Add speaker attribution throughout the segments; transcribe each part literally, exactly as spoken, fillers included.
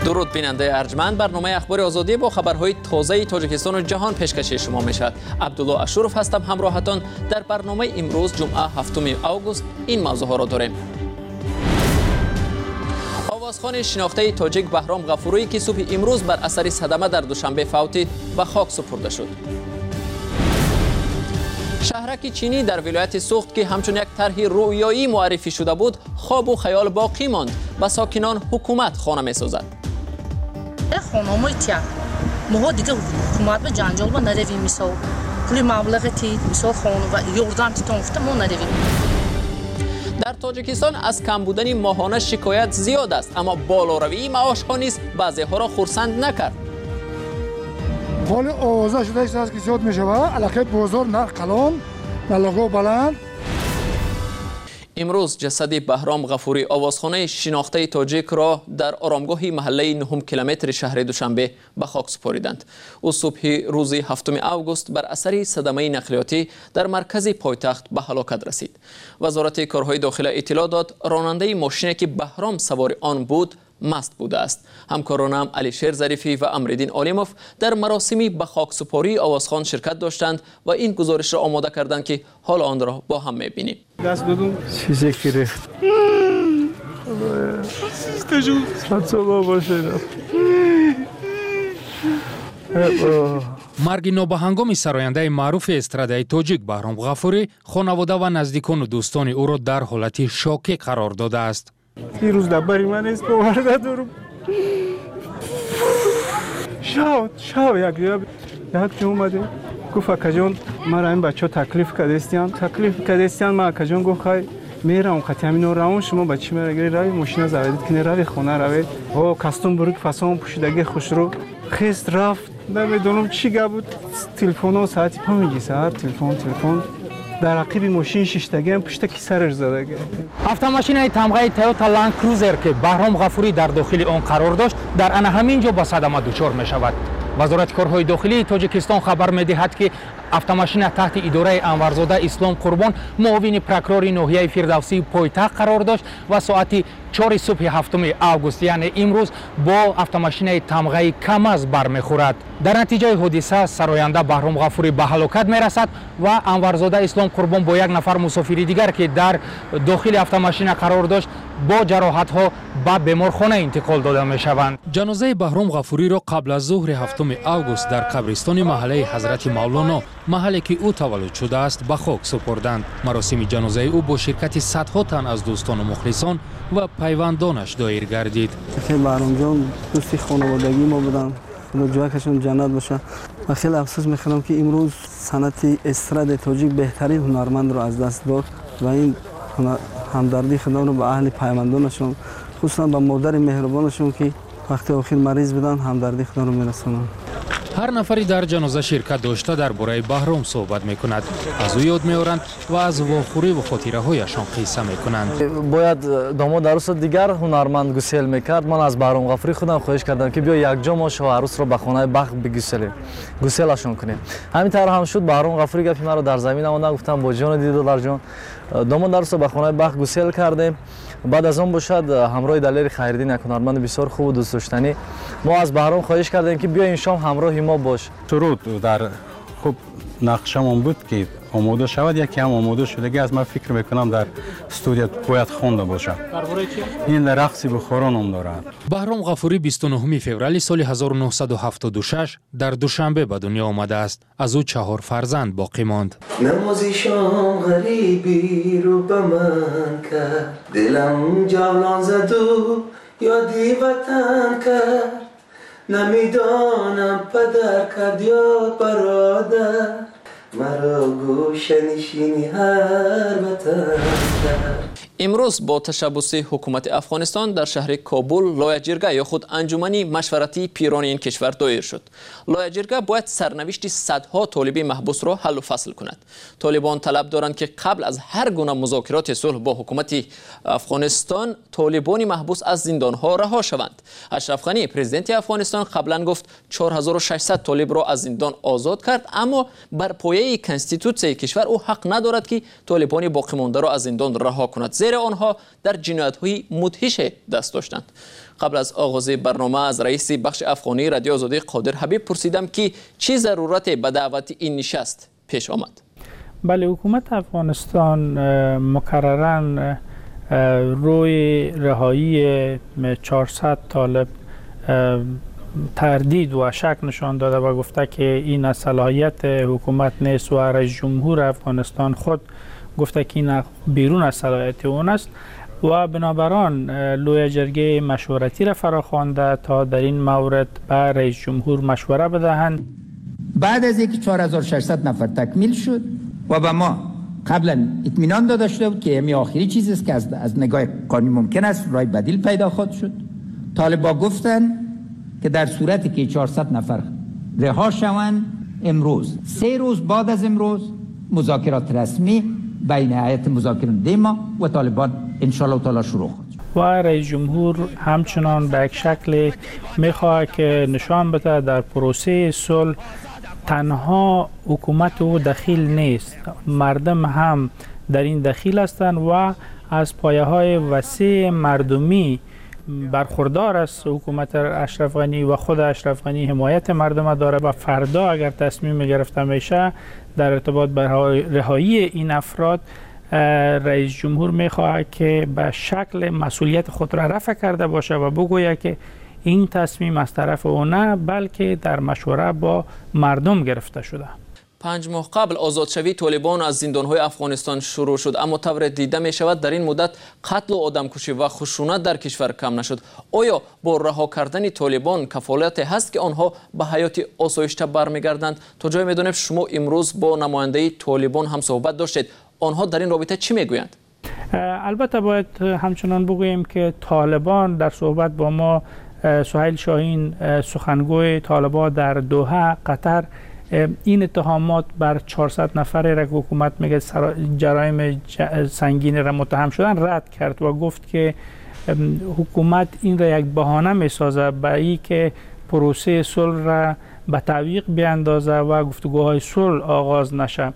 Speaker 1: درود بیننده ارجمند، برنامه اخبار آزادی با خبرهای تازه تاجیکستان و جهان پیشکش شما میشد. عبدالله اشرف هستم همراهتان. در برنامه امروز جمعه هفتم آگوست این موضوع ها را داریم. آوازخوان شناخته تاجیک بهرام غفوری که صبح امروز بر اثر صدمه در دوشنبه فوتید و خاک سپرده شد. شهرک چینی در ولایت سوخت که همچون یک طرح رویایی معرفی شده بود، خواب و خیال باقی ماند. به ساکنان حکومت خانه می‌سازد.
Speaker 2: خانم‌های تیا ما دیگه حکومت به جنجال با نرویم میسو پول مبلغ تی میسو خانم و یوردان تونفته ما نرویم.
Speaker 1: در تاجیکستان از کم بودن ماهانه شکایت زیاد است، اما بالاروی معاش ها نیز بعضی ها را خرسند نکرد.
Speaker 3: حال آوازه شده است که زیاد می شود. علاقه بازار نرخ کلان نلاگو بلند.
Speaker 1: امروز جسد بهرام غفوری آوازخانه شناخته تاجیک را در آرامگاه محله نهم کیلومتر شهر دوشنبه به خاک سپاریدند. او صبح روز هفتم آگوست بر اثر صدمه نقلیاتی در مرکز پایتخت به هلاکت رسید. وزارت کارهای داخلی اطلاع داد راننده ماشینی که بهرام سوار آن بود مست بوده است. همکارانم علیشیر ظریفی و امرالدین عالموف در مراسمی به خاکسپاری آوازخوان شرکت داشتند و این گزارش را آماده کردند که حال آن را با هم می‌بینیم.
Speaker 4: دست بدون چیزی گرفت. استجو صبح باشه.
Speaker 5: مرگ نابهنگام سراینده معروف استرادای تاجیک بهرام غفوری خانواده و نزدیکان و دوستان او را در حالت شوکه قرار داده است.
Speaker 4: این روز دبری من است باور ندارم. شاو شاو یک یک یک اومده گفت اکجان مرا این بچه تکلیف کردستیان تکلیف کردستیان ما اکجان گفت خواهی میرم خطی همین روان شما بچه میره گری روی ماشین زدید کنی روی خونه روید او کاستوم بروک فاسون پوشیدگی خوش رو خیست رفت نمیدونم چی گه بود تلفن و ساعتی پنجی ساعت تلفن تلفن در عقیب ماشین شیشتگی هم پشت کی سرش زده گرفت.
Speaker 5: автомашинаи тамғаи تویوتا لند کروزر که بهرام غفوری در داخل آن قرار داشت در آن همینجا با صدمه دچار می شود. وزارت کارهای داخلی تاجیکستان خبر می‌دهد که автомашина تحت اداره انورزاده اسلام قربان معاون پروکورور ناحیه فردوسی پایتخت قرار داشت و ساعت چهار صبح هفتم آگوست یعنی امروز با автомашинаи тамғаи камаз برمیخورد. در نتیجه حادثه سراینده بهرام غفوری به هلاکت میرسد و انورزاده اسلام قربان با یک نفر مسافر دیگر که در داخل автомашина قرار داشت با جراحت ها به بیمارخانه انتقال داده می شوند. جنازه بهرام غفوری را قبل از ظهر هفتم آگوست در قبرستان محله حضرت مولانا محلی که او تولد شده است به خاک سپردند. مراسم جنازه او با شرکت صدها تن از دوستان و مخلصان و پیوندانش دایر گردید.
Speaker 6: خیلی بهرام جان دوستی خانوادگی ما بودن. خدا جایشون جنت باشه. و خیلی افسوس می‌خورم که امروز صنعت استراد تاجیک بهترین هنرمند را از دست داد و این همدردی خودم رو به اهل پیوندانشون خصوصا به مادر مهربانشون که وقتی آخر مریض بودن همدردی خودم رو میرسونم.
Speaker 5: هر نفری در جنازه شرکت داشته درباره بهرام صحبت میکند، از او یاد میآورند و از واخوری و خاطره هایشان قصه میکنند.
Speaker 7: باید داماد عروس دیگر هنرمند گسیل میکرد. من از بهرام غفوری خودم خواهش کردم که بیا یک جا ما شاه عروس را به خانه بخت بگسلیم، گسیلشون کنیم. همین طور هم شد. بهرام غفوری گفت مرا در زمین آمد، گفتم با جان دیدو در جان. داماد عروس به خانه بخت گسیل کردیم. بعد از اون باشد همراه دلیر خیرالدین یک هنرمند بسیار خوب و دوست داشتنی ما از بهرام خواهش کردیم که بیا این شام همراه ما باش.
Speaker 8: سرود در خوب نقشمون بود که آماده شود، یکی هم آماده شدگی از من فکر میکنم در استودیو باید خونده باشه. این رقص بخاران هم دارد.
Speaker 5: بهرام غفوری بیست و نهم فوریه سال هزار و نهصد و هفتاد و شش در دوشنبه به دنیا آمده است. از او چهار فرزند باقی ماند.
Speaker 9: نمازی شام غریبی رو به من کرد، دلم جولان زد و یادی وطن کرد، نمیدانم پدر کرد یا برادر، مرا گوشه نشینی هر وطن کرد.
Speaker 1: امروز با تشبث حکومت افغانستان در شهر کابل لایجرگه یا خود انجمنی مشورتی پیران این کشور دایر شد. لایجرگه باید سرنوشت صدها طالبی محبوس را حل و فصل کند. طالبان طلب دارند که قبل از هر گونه مذاکرات صلح با حکومت افغانستان طالبان محبوس از زندانها رها شوند. اشرف غنی پرزیدنت افغانستان قبلا گفت چهار هزار و ششصد طالب را از زندان آزاد کرد، اما بر پایه کنستیتوسیون کشور او حق ندارد که طالبان باقی مانده را از زندان رها کند. زیرا آنها در جنایت‌های مدهش دست داشتند. قبل از آغاز برنامه از رئیس بخش افغانی رادیو آزادی قادر حبیب پرسیدم که چه ضرورت به دعوت این نشست پیش آمد.
Speaker 10: بله، حکومت افغانستان مکرراً روی رهایی چهارصد طالب تردید و شک نشان داده و گفته که این از صلاحیت حکومت نیست و رئیس جمهور افغانستان خود گفته که این بیرون از صلاحیت اون است و بنابراین لوی جرگه مشورتی را فراخوانده تا در این مورد به رئیس جمهور مشوره بدهند.
Speaker 11: بعد از اینکه چهار هزار و ششصد نفر تکمیل شد و به ما قبلا اطمینان داده شده بود که همین آخری چیزی است که از, از نگاه قانونی ممکن است رای بدیل پیدا خواهد شد. طالبان گفتن که در صورتی که چهارصد نفر رها شوند امروز سه روز بعد از امروز مذاکرات رسمی بین هیئت مذاکراننده ما و طالبان ان شاء الله تعالی شروع خواهد شد.
Speaker 10: و رئیس جمهور همچنان به یک شکل میخواهد که نشان بده در پروسه صلح تنها حکومت او دخیل نیست، مردم هم در این دخیل هستند و از پایه های وسیع مردمی برخوردار است. حکومت اشرف غنی و خود اشرف غنی حمایت مردم داره و فردا اگر تصمیم گرفته میشه در ارتباط به رهایی این افراد، رئیس جمهور میخواهد که به شکل مسئولیت خود را رفع کرده باشه و بگوید که این تصمیم از طرف او نه بلکه در مشوره با مردم گرفته شده.
Speaker 1: پنج ماه قبل آزادشوی طالبان از زندانهای افغانستان شروع شد، اما طور دیده می شود در این مدت قتل و آدمکشی و خشونت در کشور کم نشد. آیا با رها کردن طالبان کفالت هست که آنها به حیات آسایشته برمیگردند؟ تا جای میدانیم شما امروز با نماینده طالبان هم صحبت داشتید، آنها در این رابطه چی میگویند؟
Speaker 10: البته باید همچنان بگوییم که طالبان در صحبت با ما، سهیل شاهین سخنگوی طالبان در دوحه قطر، این اتهامات بر چهارصد نفر را که حکومت میگه جرایم سنگین را متهم شدن رد کرد و گفت که حکومت این را یک بهانه میسازه به این که پروسه صلح را به تعویق بیاندازه و گفتگوهای صلح آغاز نشه.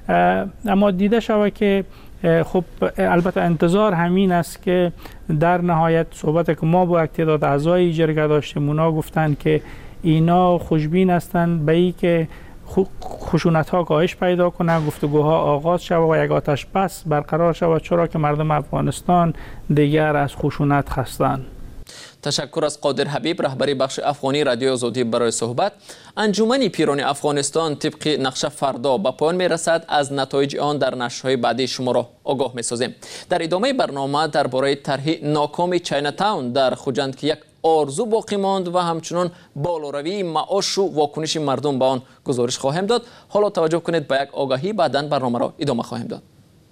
Speaker 10: اما دیده شود که خب البته انتظار همین است که در نهایت صحبت که ما با تعداد اعضای جرگه داشتیم، اونا گفتن که اینا خوشبین هستند به این که خشونت ها کاهش پیدا کنه، گفتگوها آغاز شود و یک آتش بس برقرار شود، چرا که مردم افغانستان دیگر از خشونت خستند.
Speaker 1: تشکر از قادر حبیب، رهبری بخش افغانی رادیو آزادی برای صحبت. انجمن پیران افغانستان طبق نقشه فردا به پایان می رسد. از نتایج آن در نشرهای بعدی شما را آگاه می سازیم. در ادامه برنامه درباره طرح ناکام چاینا تاون در خوجند که یک آرزو باقی ماند و همچنان بالاروی معاش و واکنش مردم به آن گزارش خواهیم داد. حالا توجه کنید به یک آگاهی، بعداً برنامه را ادامه خواهیم داد.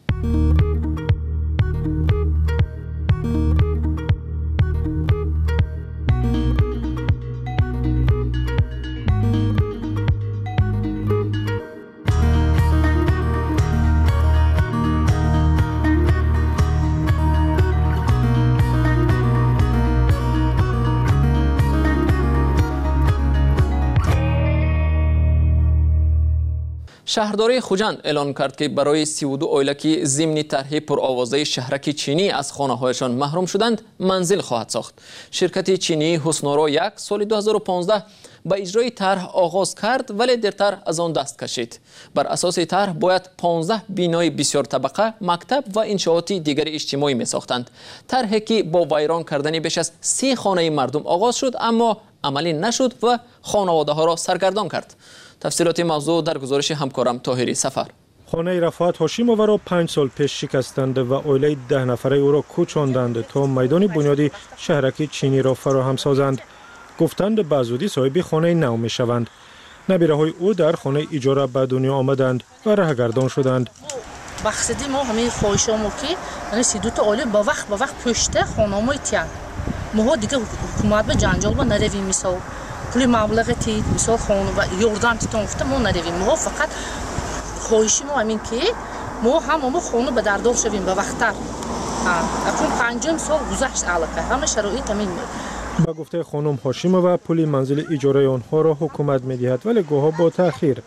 Speaker 1: شهرداری خوجند اعلان کرد که برای سی و دو عائله که ضمن طرح پرآوازه شهرک چینی از خانه‌هایشان محروم شدند منزل خواهد ساخت. شرکت چینی حسنورا یک سال دو هزار و پانزده با اجرای طرح آغاز کرد ولی دیرتر از آن دست کشید. بر اساس طرح باید پانزده بینای بسیار طبقه، مکتب و انشاءات دیگر اجتماعی می ساختند. طرحی که با ویران کردن بیش از سی خانه مردم آغاز شد اما عملی نشد و خانواده ها را سرگردان کرد. تفصیلات موضوع در گزارش همکارم طاهری سفر.
Speaker 12: خانه رفعت هاشیمووا را پنج سال پیش شکستند و عائله ده نفره او را کوچاندند تا میدان بنیادی شهرک چینی را فراهم سازند. گفتند به زودی صاحب خانه نو می شوند. نبیره های او در خانه اجاره به دنیا آمدند و رهگردان شدند.
Speaker 2: مقصدی ما همه خواهشامو که یعنی سی دو تا عائله با وقت با وقت پشت خانه‌مای تیان. ما دیگه حکومت به جنجال با نرویم میساو. پول مبلغ تید مثال خانه و یوردان تیتون گفته ما نرویم. ما فقط خواهشی ما همین که ما هم ما خانه به دردار شویم به وقتتر. اکنون پنجم سال گذشت علاقه همه شرایط همین بود.
Speaker 12: با گفته خانم هاشیمووا پول منزل اجاره آنها را حکومت می‌دهد ولی گاه‌ها با تأخیر.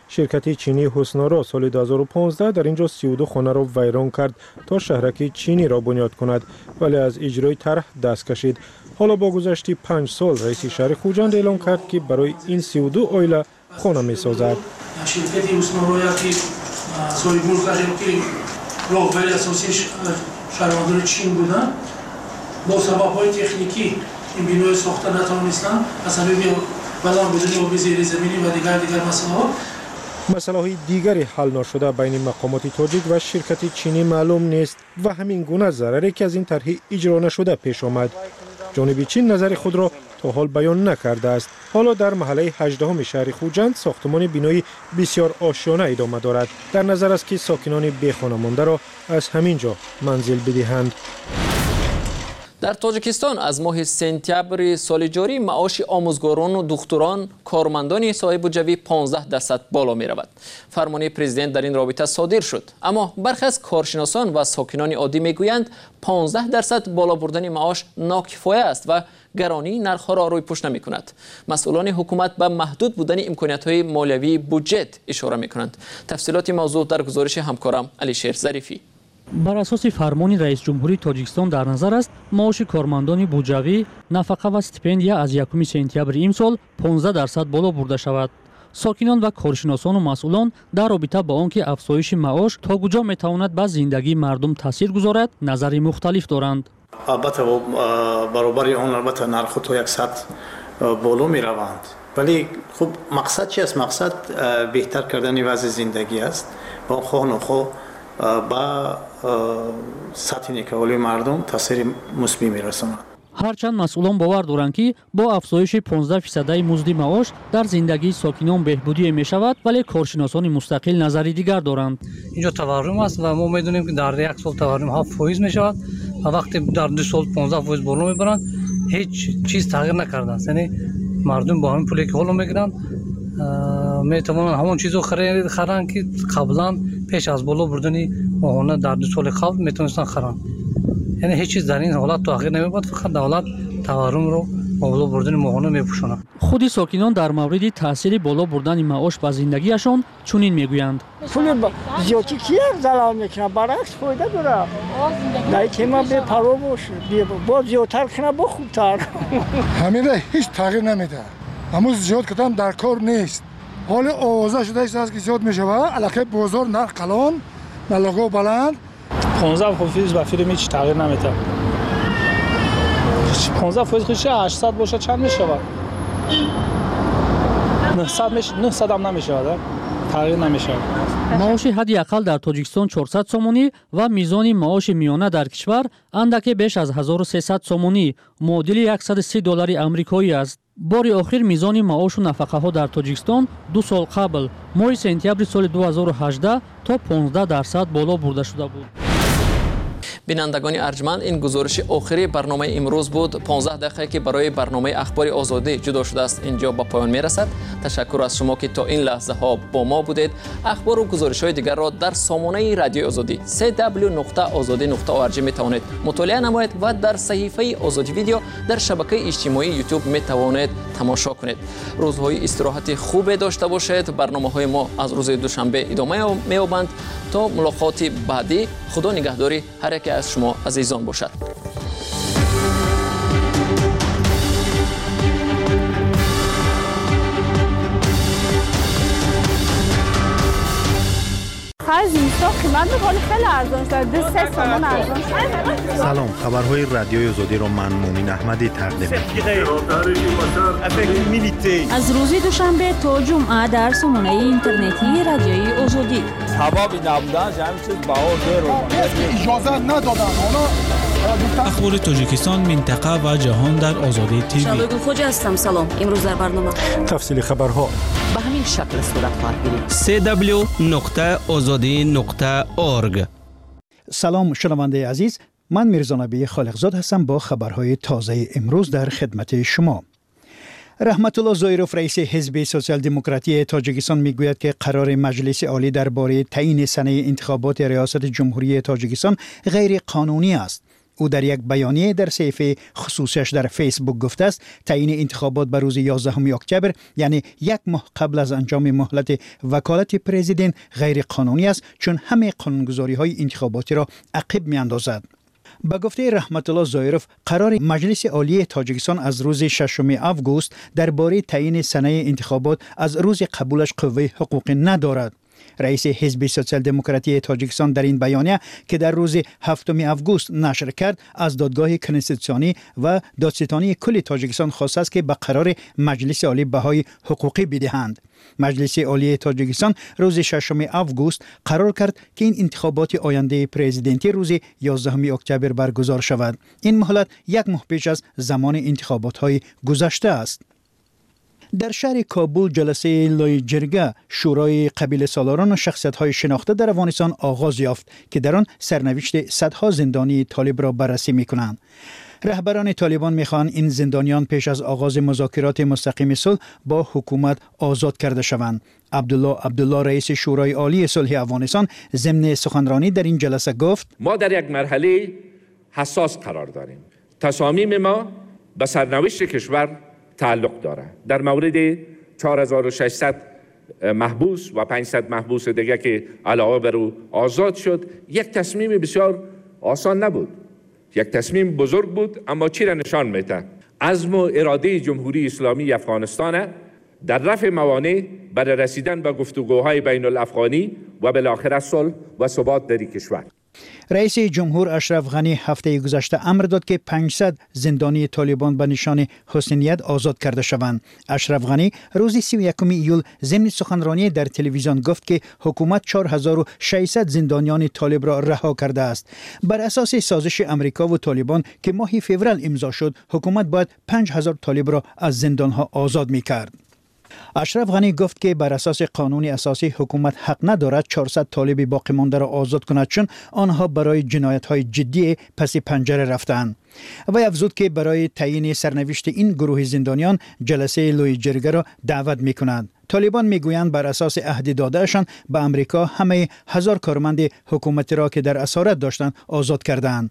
Speaker 12: شرکت چینی حسنارا سال دو هزار و پانزده در اینجا سی و دو خانه را ویران کرد تا شهرک چینی را بنیاد کند، ولی از اجرای طرح دست کشید. حالا با گذشت پنج سال رئیس شهر خوجند اعلام کرد که برای این سی و دو عائله خانه می سازد.
Speaker 13: شرکت حسنارا که صاحب ملک که راهبر اساسی شهروندان چین بودند، با سبب‌های تکنیکی این بینای ساخته نتوانستند از سبب بلند بودن آب زیر زمینی و دیگر دیگر مسائل.
Speaker 12: مسائل دیگری حل نشده بین مقامات تاجیک و شرکت چینی معلوم نیست و همین گونه ضرری که از این طرح اجرا نشده پیش آمد. جانب چین نظر خود را تا حال بیان نکرده است. حالا در محله هجدهم شهر خوجند ساختمان بینایی بسیار آشیانه ادامه دارد. در نظر است که ساکنان بی خانه مانده را از همین جا منزل بدهند.
Speaker 1: در تاجیکستان از ماه سپتامبر سال جاری معاش آموزگاران و دکتران کارمندان صاحب بودجه پانزده درصد بالا می رود. فرمان پرزیدنت در این رابطه صادر شد، اما برخی از کارشناسان و ساکنان عادی می گویند پانزده درصد بالا بردن معاش ناکفایه است و گرانی نرخ را روی پوش نمی کند. مسئولان حکومت به محدود بودن امکانات های مالیوی بودجه اشاره می کنند. تفصیلات موضوع در گزارش همکارم علیشیر ظریفی.
Speaker 14: بر اساس فرمان رئیس جمهوری تاجیکستان در نظر است معاش کارمندان بودجوی، نفقه و استیپندیا از یکم سپتامبر امسال پانزده درصد بالا برده شود. ساکنان و کارشناسان و مسئولان در رابطه با آنکه افزایش معاش تا کجا میتواند به زندگی مردم تاثیر گذارد نظری مختلف دارند.
Speaker 15: البته برابر آن البته نرخ تا صد بالا می روند، ولی خب مقصد چی است؟ مقصد بهتر کردن وضع زندگی است. با خواه نخواه با سطح نیکولی مردم تاثیر مثبت می‌رساند.
Speaker 14: هرچند مسئولان باور دارند که با افزایش پانزده درصد مزد معاش در زندگی ساکنان بهبودی می‌شود، ولی کارشناسان مستقل نظری دیگر دارند.
Speaker 16: اینجا تورم است و ما می‌دونیم که در یک سال تورم هفت فیصد می‌شود و وقتی در دو سال پانزده فیصد بالا می‌برند هیچ چیز تغییر نکرده است. یعنی مردم با همین پولی که حالا می‌گیرند می‌توانند همون چیزو خرید خرند که قبلا پیش از بالا بردن ماهانه در دو سال قبل میتونستن خرند. یعنی هیچ چیز در این حالت تغییر نمی‌یابد، فقط دولت تورم رو با بالا بردن ماهانه میپوشاند.
Speaker 14: خود ساکنان در مورد تاثیر بالا بردن معاش به زندگیشان چنین میگویند.
Speaker 17: پول زیادی کی زلال میکنه، برعکس فایده داره. در تیما به پرو باشه، با زیادتر کنه با خوبتر.
Speaker 3: همین هیچ تغییر نمیده. اما زیاد کدام در کار نیست. حال آوازه شده است که زیاد میشه و علاقه بازار نرخ کلان نلاگو بلند
Speaker 10: پانزده فیصد به فیلم هیچ تغییر نمیده. پانزده فیصد خودش هشتصد باشه چند میشه؟ نهصد میشه، نهصد هم نمیشه، تغییر نمیشه.
Speaker 14: معاش حداقل در تاجیکستان چهارصد سومانی و میزان معاش میانه در کشور اندکی بیش از هزار و سیصد سومانی، معادل صد و سی دلار آمریکایی است. بار آخر میزان معاش و نفقه ها در تاجیکستان دو سال قبل ماه سپتامبر سال دو هزار و هجده تا پانزده درصد بالا برده شده بود.
Speaker 1: بینندگان ارجمند، این گزارش آخری برنامه امروز بود. پانزده دقیقه که برای برنامه اخبار آزادی جدا شده است اینجا با پایان میرسد. تشکر از شما که تا این لحظه ها با ما بودید. اخبار و گزارش های دیگر را در سامانه رادیو آزادی سی دبلیو نقطه آزادی نقطه او آر جی می توانید مطالعه نمایید و در صحیفه آزادی ویدیو در شبکه اجتماعی یوتیوب می توانید تماشا کنید. روزهای استراحت خوب داشته باشید. برنامه های ما از روز دوشنبه ادامه می‌یابند. تا ملاقات بعدی، خدا نگهداری هر یک از شما عزیزان باشد.
Speaker 18: خرج زمستان قیمت می‌کنه خیلی ارزان شده، دو سه تومان ارزان شده.
Speaker 19: سلام، خبرهای رادیوی آزادی را من مومن احمدی تقدیم می‌کنم.
Speaker 18: از روز دوشنبه تا جمعه در سامانه اینترنتی رادیوی آزادی.
Speaker 20: حبابی نبودن همین چیز باور داره.
Speaker 3: اجازه ندادن.
Speaker 21: اخبار تاجیکستان، منطقه و جهان در آزادی تیوی.
Speaker 18: شادو خوج هستم. سلام. امروز در برنامه
Speaker 12: تفصیل خبرها
Speaker 18: به همین شکل صورت خواهد گرفت.
Speaker 21: سی دبلیو نقطه آزادی نقطه اورگ.
Speaker 22: سلام شنونده عزیز، من میرزا نبی خالقزاد هستم با خبرهای تازه امروز در خدمت شما. رحمت الله زایروف رئیس حزب سوسیال دموکراتی تاجیکستان میگوید که قرار مجلس عالی درباره تعیین سنه انتخابات ریاست جمهوری تاجیکستان غیر قانونی است. او در یک بیانیه در صفحه خصوصیش در فیسبوک گفته است تعیین انتخابات به روز یازدهم اکتبر یعنی یک ماه قبل از انجام مهلت وکالت پرزیدنت غیر قانونی است چون همه قانونگذاری‌های انتخاباتی را عقب می‌اندازد. با گفته رحمت الله زایروف قرار مجلس عالی تاجیکستان از روز ششم آگوست درباره تعیین سنه انتخابات از روز قبولش قوه حقوقی ندارد. رئیس حزب سوسیال دموکراتی تاجیکستان در این بیانیه که در روز هفتم آگوست نشر کرد از دادگاه کنستیتوسیونی و دادستانی کل تاجیکستان خواسته است که به قرار مجلس عالی بهای حقوقی بدهند. مجلس عالی تاجیکستان روز ششم آگوست قرار کرد که این انتخابات آینده پرزیدنتی روز یازدهم اکتبر برگزار شود. این مهلت یک ماه پیش از زمان انتخابات های گذشته است. در شهر کابل جلسه لوی جرگه شورای قبیله سالاران و شخصیت‌های شناخته در افغانستان آغاز یافت که در آن سرنوشت صدها زندانی طالب را بررسی می‌کنند. رهبران طالبان می‌خواهند این زندانیان پیش از آغاز مذاکرات مستقیم صلح با حکومت آزاد کرده شوند. عبدالله عبدالله رئیس شورای عالی صلح افغانستان ضمن سخنرانی در این جلسه گفت:
Speaker 4: ما در یک مرحله حساس قرار داریم. تصامیم ما به سرنوشت کشور تعلق دارد. در مورد چهار هزار و ششصد محبوس و پانصد محبوس دیگه که علاوه بر او آزاد شد یک تصمیم بسیار آسان نبود. یک تصمیم بزرگ بود اما چی را نشان میده؟ عزم و اراده جمهوری اسلامی افغانستان در رفع موانع برای رسیدن به گفتگوهای بین الافغانی و بالاخره صلح و ثبات در کشور.
Speaker 22: رئیس جمهور اشرف غنی هفته گذشته امر داد که پانصد زندانی طالبان به نشان حسنیت آزاد کرده شوند. اشرف غنی روز سی و یکم ایول ضمن سخنرانی در تلویزیون گفت که حکومت چهار هزار و ششصد زندانیان طالب را رها کرده است. بر اساس سازش امریکا و طالبان که ماه فوریه امضا شد، حکومت باید پنج هزار طالب را از زندانها آزاد می‌کرد. اشرف غنی گفت که بر اساس قانون اساسی حکومت حق ندارد چهارصد طالب باقی مانده را آزاد کند چون آنها برای جنایت‌های جدی پس پنجره رفتند. و افزود که برای تعیین سرنوشت این گروه زندانیان جلسه لوی جرگه را دعوت می‌کنند. طالبان میگویند بر اساس عهد دادهشان به امریکا همه هزار کارمند حکومتی را که در اسارت داشتند آزاد کردند.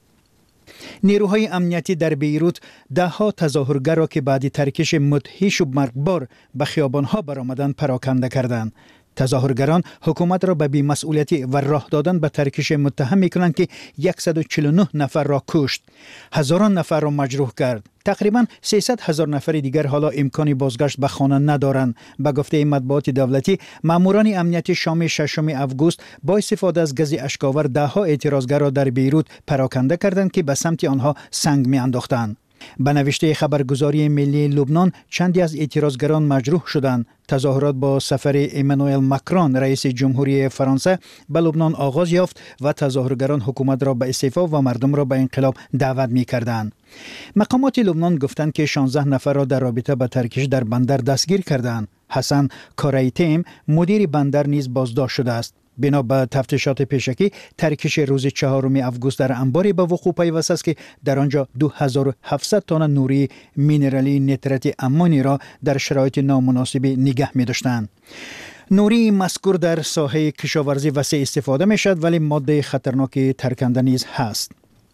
Speaker 22: نیروهای امنیتی در بیروت ده ها تظاهرگر را که بعد ترکش مدهش و مرگبار به خیابانها برآمدند پراکنده کردند. تظاهرگران حکومت را به بی‌مسئولیتی و راه دادن به ترکش متهم می‌کنند که صد و چهل و نه نفر را کشت، هزاران نفر را مجروح کرد. تقریباً سیصد هزار نفر دیگر حالا امکان بازگشت به خانه ندارند. به گفته مطبوعات دولتی، ماموران امنیتی شام ششم آگوست با استفاده از گاز اشک‌آور ده ها اعتراضگر را در بیروت پراکنده کردند که به سمت آنها سنگ می‌انداختند. به نوشته خبرگزاری ملی لبنان چندی از اعتراضگران مجروح شدند. تظاهرات با سفر ایمانوئل ماکرون رئیس جمهوری فرانسه به لبنان آغاز یافت و تظاهرگران حکومت را به استعفا و مردم را به انقلاب دعوت می‌کردند. مقامات لبنان گفتند که شانزده نفر را در رابطه با ترکش در بندر دستگیر کردند. حسن کارایتیم مدیر بندر نیز بازداشت شده است. بنا به تفتیشات پیشکی ترکش روز چهارم آگوست در انباری به وقوع پیوسته است که در آنجا دو هزار و هفتصد تن نوری مینرالی نیترات امونی را در شرایط نامناسب نگه می داشتند. نوری مذکور در ساحه کشاورزی وسیع استفاده می شد ولی ماده خطرناک ترکنده نیز هست.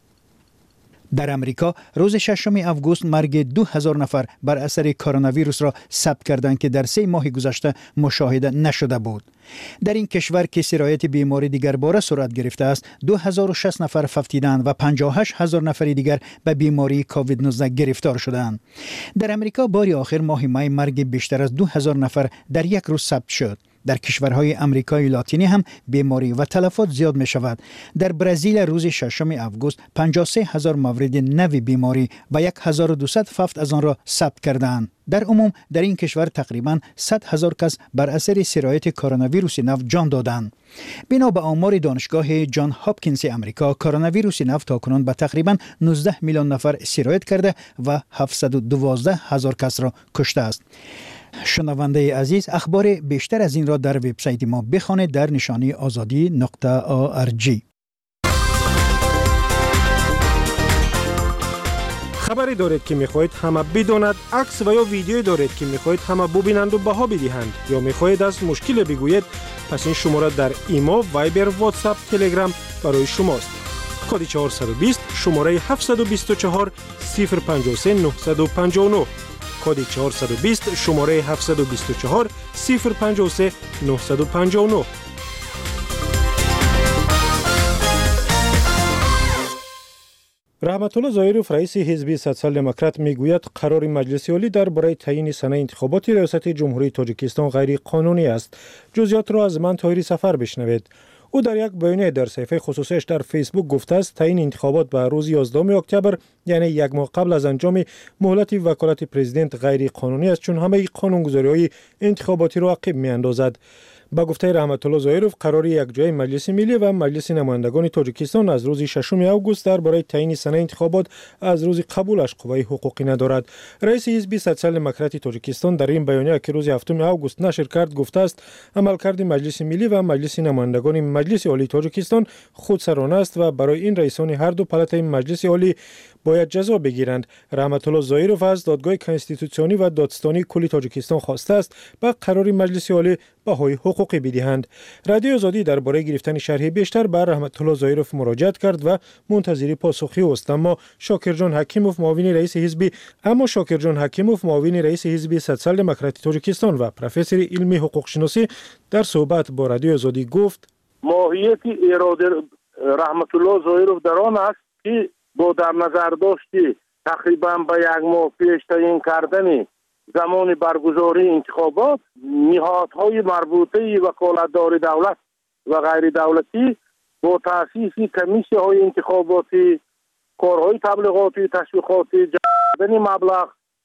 Speaker 22: در امریکا روز ششم آگوست مرگ دو هزار نفر بر اثر کرونا ویروس را ثبت کردند که در سه ماه گذشته مشاهده نشده بود. در این کشور که سرایت بیماری دیگر باره صورت گرفته است، دو هزار و شصت نفر فوتیدند و پنجاه و هشت هزار نفر دیگر به بیماری کووید نوزده گرفتار شدند. در امریکا بار آخر ماه می مرگ بیشتر از دو هزار نفر در یک روز ثبت شد. در کشورهای امریکای لاتینی هم بیماری و تلفات زیاد می شود. در برزیل روز ششم آگوست پنجاه و سه هزار مورد نو بیماری و هزار و دویست فوت از آن را ثبت کردند. در عموم در این کشور تقریباً صد هزار کس بر اثر سرایت کرونا ویروس نو جان دادند. بنا به آمار دانشگاه جان هاپکینز امریکا، کرونا ویروس نو تاکنون به تقریباً نوزده میلیون نفر سرایت کرده و هفتصد و دوازده هزار کس را کشته است. شنونده عزیز، اخبار بیشتر از این را در وبسایت ما بخوانید در نشانی آزادی نقطه آ ار جی.
Speaker 12: خبری دارید که میخواهید همه بداند، عکس و یا ویدیویی دارید که میخواهید همه ببینند و بها بدهند یا میخواهید از مشکل بگویید، پس این شماره در ایما، وایبر، واتساپ، تلگرام برای شماست. کد چهارصد و بیست شماره هفتصد و بیست و چهار صفر پنج سه نه پنج نه کد چهارصد و بیست شماره هفتصد و بیست و چهار صفر پنج سه نه پنج نه. رحمت الله ظاهروف رئیس حزب سوسیال دموکرات میگوید قرار مجلس عالی درباره تعیین سنه انتخابات ریاست جمهوری تاجیکستان غیر قانونی است. جزئیات را از من طاهری سفر بشنوید. او در یک بیانیه در صفحه خصوصیش در فیسبوک گفته است تعیین انتخابات به روز یازدهم اکتبر یعنی یک ماه قبل از انجام مهلت وکالت پرزیدنت غیر قانونی است چون همه قانونگذاری‌های انتخاباتی را عقب می‌اندازد. با گفته رحمت الله ظاهروف قرار یک جای مجلس ملی و مجلس نمایندگان تاجیکستان از روز ششم اوگوست درباره تعیین سنه انتخابات از روز قبولش قوه حقوقی ندارد. رئیس حزب سوسیال دموکرات تاجیکستان در این بیانیه که روز هفتم اوگوست نشر کرد گفته است عملکرد مجلس ملی و مجلس نمایندگان مجلس عالی تاجیکستان خودسرانه است و برای این رئیسان هر دو پالاتای مجلس عالی باید جزا بگیرند. رحمت الله ظاهروف از دادگاه کنستیتوسیونی و دادستانی کل تاجیکستان خواسته است به قرار مجلس عالی بهای حقوقی بدهند. رادیو آزادی درباره گرفتن شرح بیشتر بر رحمت الله ظاهروف مراجعت کرد و منتظر پاسخی است. اما شاکر جان حکیموف معاون رئیس حزب اما شاکر جان حکیموف معاون رئیس حزب سوسیال دموکرات تاجیکستان و پروفسور علمی حقوق شناسی در صحبت با رادیو آزادی گفت
Speaker 6: ماهیت اراده رحمت الله ظاهروف در آن است که با در نظر داشتی تقریبا به یک ماه پیش تعیین کردن زمان برگزاری انتخابات نهادهای مربوطه وکالتدار دولت و غیر دولتی با تأسیس کمیسیه های انتخاباتی کارهای تبلیغاتی تشویقاتی جمع مبلغ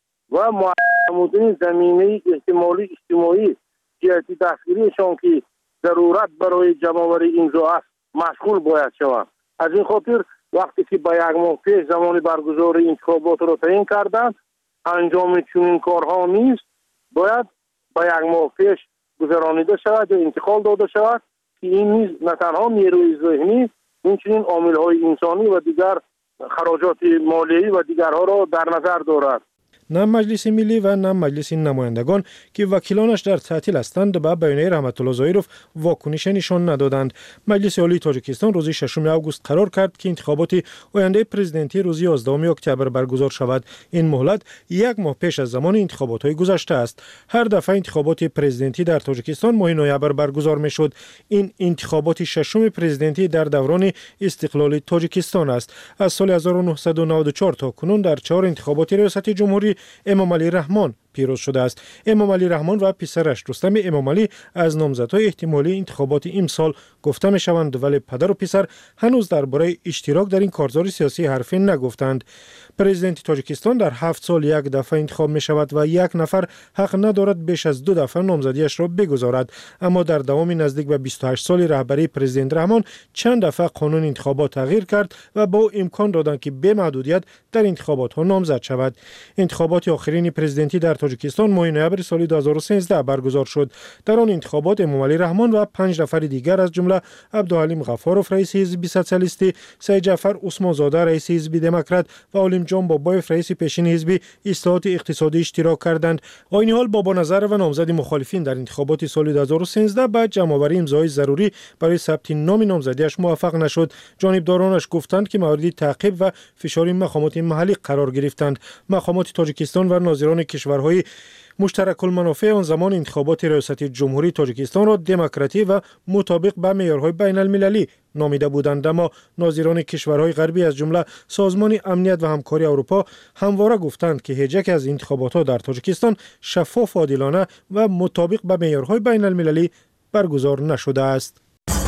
Speaker 6: و معلومات زمینه احتمالی اجتماعی جهتی دستگیریشان که ضرورت برای جمع‌آوری امضا است مشغول باید شوند. از این خاطر وقتی که با یک ماه پیش زمان برگزاری انتخابات را تعیین کردند انجام چنین کارها نیست باید با یک ماه پیش گذرانیده شود یا انتقال داده شود که این نیز نه تنها نیروی ذهنی همچنین عامل‌های انسانی و دیگر خراجات مالیایی و دیگرها را در نظر دارد.
Speaker 12: نه مجلس ملی و نه مجلس نمایندگان که وکیلانش در تعطیل هستند به بیانیه رحمت الله ظاهروف واکنش نشان ندادند. مجلس عالی تاجیکستان روز ششم اوگوست قرار کرد که انتخابات آینده پرزیدنتی روز یازدهم اکتبر برگزار شود. این مهلت یک ماه پیش از زمان انتخابات های گذشته است. هر دفعه انتخابات پرزیدنتی در تاجیکستان ماه نوامبر برگزار میشد. این انتخابات ششم پرزیدنتی در دوران استقلال تاجیکستان است. از سال هزار و نهصد و نود و چهار تا کنون در چهار انتخابات ریاست جمهوری امام علی رحمان پیروز شده است. امام علی رحمان و پسرش رستم امام علی از نامزدهای احتمالی انتخابات امسال گفته می شوند ولی پدر و پسر هنوز درباره اشتراک در این کارزار سیاسی حرفی نگفتند. پرزیدنت تاجیکستان در هفت سال یک دفعه انتخاب می شود و یک نفر حق ندارد بیش از دو دفعه نامزدیش را بگذارد. اما در دوام نزدیک به بیست و هشت سال رهبری پرزیدنت رحمان چند دفعه قانون انتخابات تغییر کرد و با امکان دادند که به محدودیت در انتخابات ها نامزد شود. انتخابات آخرین پرزیدنتی در تاجیکستان ماه نوامبر سال دو هزار و سیزده برگزار شد. در آن انتخابات امام علی رحمان و پنج نفر دیگر از جمله عبدالحلیم غفارов رئیس حزب سوسیالیستی، سید جعفر عثمان زاده رئیس حزب دموکرات و علیم جان بابایف رئیس پیشین حزب اصلاحات اقتصادی اشتراک کردند. عین حال بابا نظر و نامزد مخالفین در انتخابات سال دو هزار و سیزده بعد جمع‌آوری امضای ضروری برای ثبت نام نامزدیش موفق نشد. جانبدارانش گفتند که مورد تعقیب و فشار مقامات محلی قرار گرفتند. مقامات تاجیکستان و ناظران کشورهای مشترک المنافع آن زمان انتخابات ریاست جمهوری تاجیکستان را دموکراتی و مطابق به معیارهای بین المللی نامیده بودند، اما ناظران کشورهای غربی از جمله سازمان امنیت و همکاری اروپا همواره گفتند که هیچ یک از انتخابات ها در تاجیکستان شفاف، عادلانه و مطابق به معیارهای بین المللی برگزار نشده است.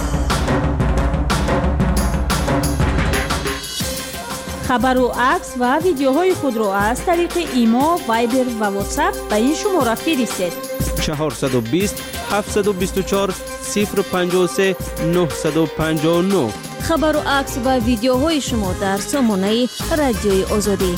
Speaker 7: خبر و عکس و ویدیوهای خود را از طریق ایما، وایبر و واتساپ به این شماره فرستید.
Speaker 23: چهارصد و بیست هفتصد و بیست و چهار صفر پنج سه نه پنج نه.
Speaker 7: خبر و عکس و ویدیوهای شما در سامانه رادیوی آزادی.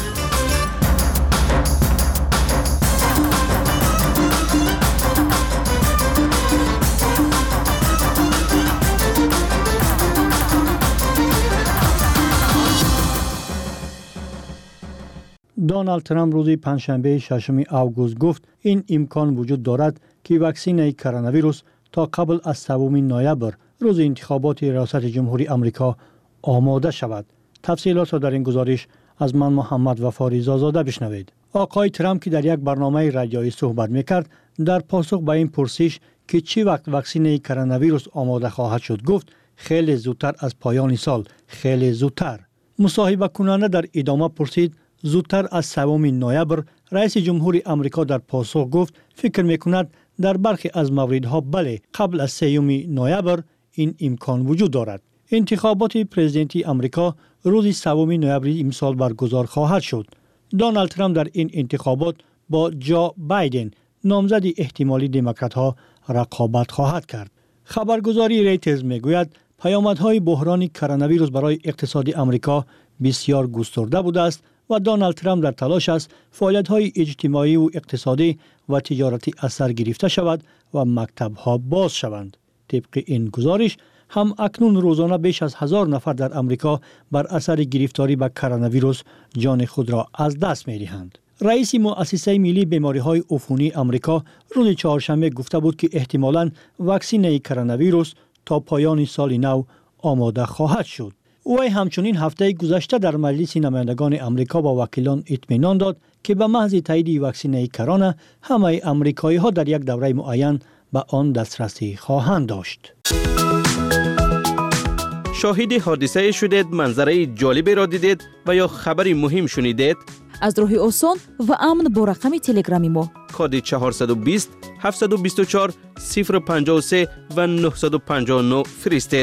Speaker 22: دونالد ترامپ روز پنجشنبه ششم اوگوست گفت این امکان وجود دارد که واکسن کرونا ویروس تا قبل از سوم نوامبر روز انتخابات ریاست جمهوری آمریکا
Speaker 5: آماده شود. تفصیلات را در این گزارش از من محمد وفاری زازاده بشنوید. آقای ترامپ که در یک برنامه رادیویی صحبت میکرد در پاسخ به این پرسش که چی وقت واکسن کرونا ویروس آماده خواهد شد گفت خیلی زودتر از پایان سال، خیلی زودتر. مصاحبه کننده در ادامه پرسید زودتر از سوم نوامبر. رئیس جمهور آمریکا در پاسخ گفت فکر میکند در برخی از موردها بله قبل از سوم نوامبر این امکان وجود دارد. انتخابات پرزیدنتی آمریکا روز سوم نوامبر امسال برگزار خواهد شد. دونالد ترامپ در این انتخابات با جو بایدن نامزد احتمالی دموکرات ها رقابت خواهد کرد. خبرگزاری ریترز میگوید پیامدهای بحران کرونا ویروس برای اقتصاد آمریکا بسیار گسترده بوده است و دونالد ترامپ در تلاش است فعالیت‌های اجتماعی و اقتصادی و تجارتی از سر گرفته شود و مکتب‌ها باز شوند. طبق این گزارش هم اکنون روزانه بیش از هزار نفر در آمریکا بر اثر گرفتاری به کرونا ویروس جان خود را از دست می‌دهند. رئیس مؤسسه ملی بیماری‌های عفونی آمریکا روز چهارشنبه گفته بود که احتمالاً واکسن کرونا ویروس تا پایان سال نو آماده خواهد شد. او همچنین هفته گذشته در مجلس نمایندگان آمریکا با وکیلان اطمینان داد که به محض تایید واکسن کرونا همه آمریکایی‌ها در یک دوره معین به آن دسترسی خواهند داشت.
Speaker 23: شاهد حادثه شدید، منظره جالبی را دیدید و یا خبری مهم شنیدید؟
Speaker 8: از راه آسان و امن با رقم تلگرامی ما
Speaker 23: کد چهارصد و بیست هفتصد و بیست و چهار صفر پنجاه و سه و نهصد و پنجاه و نه فرستید.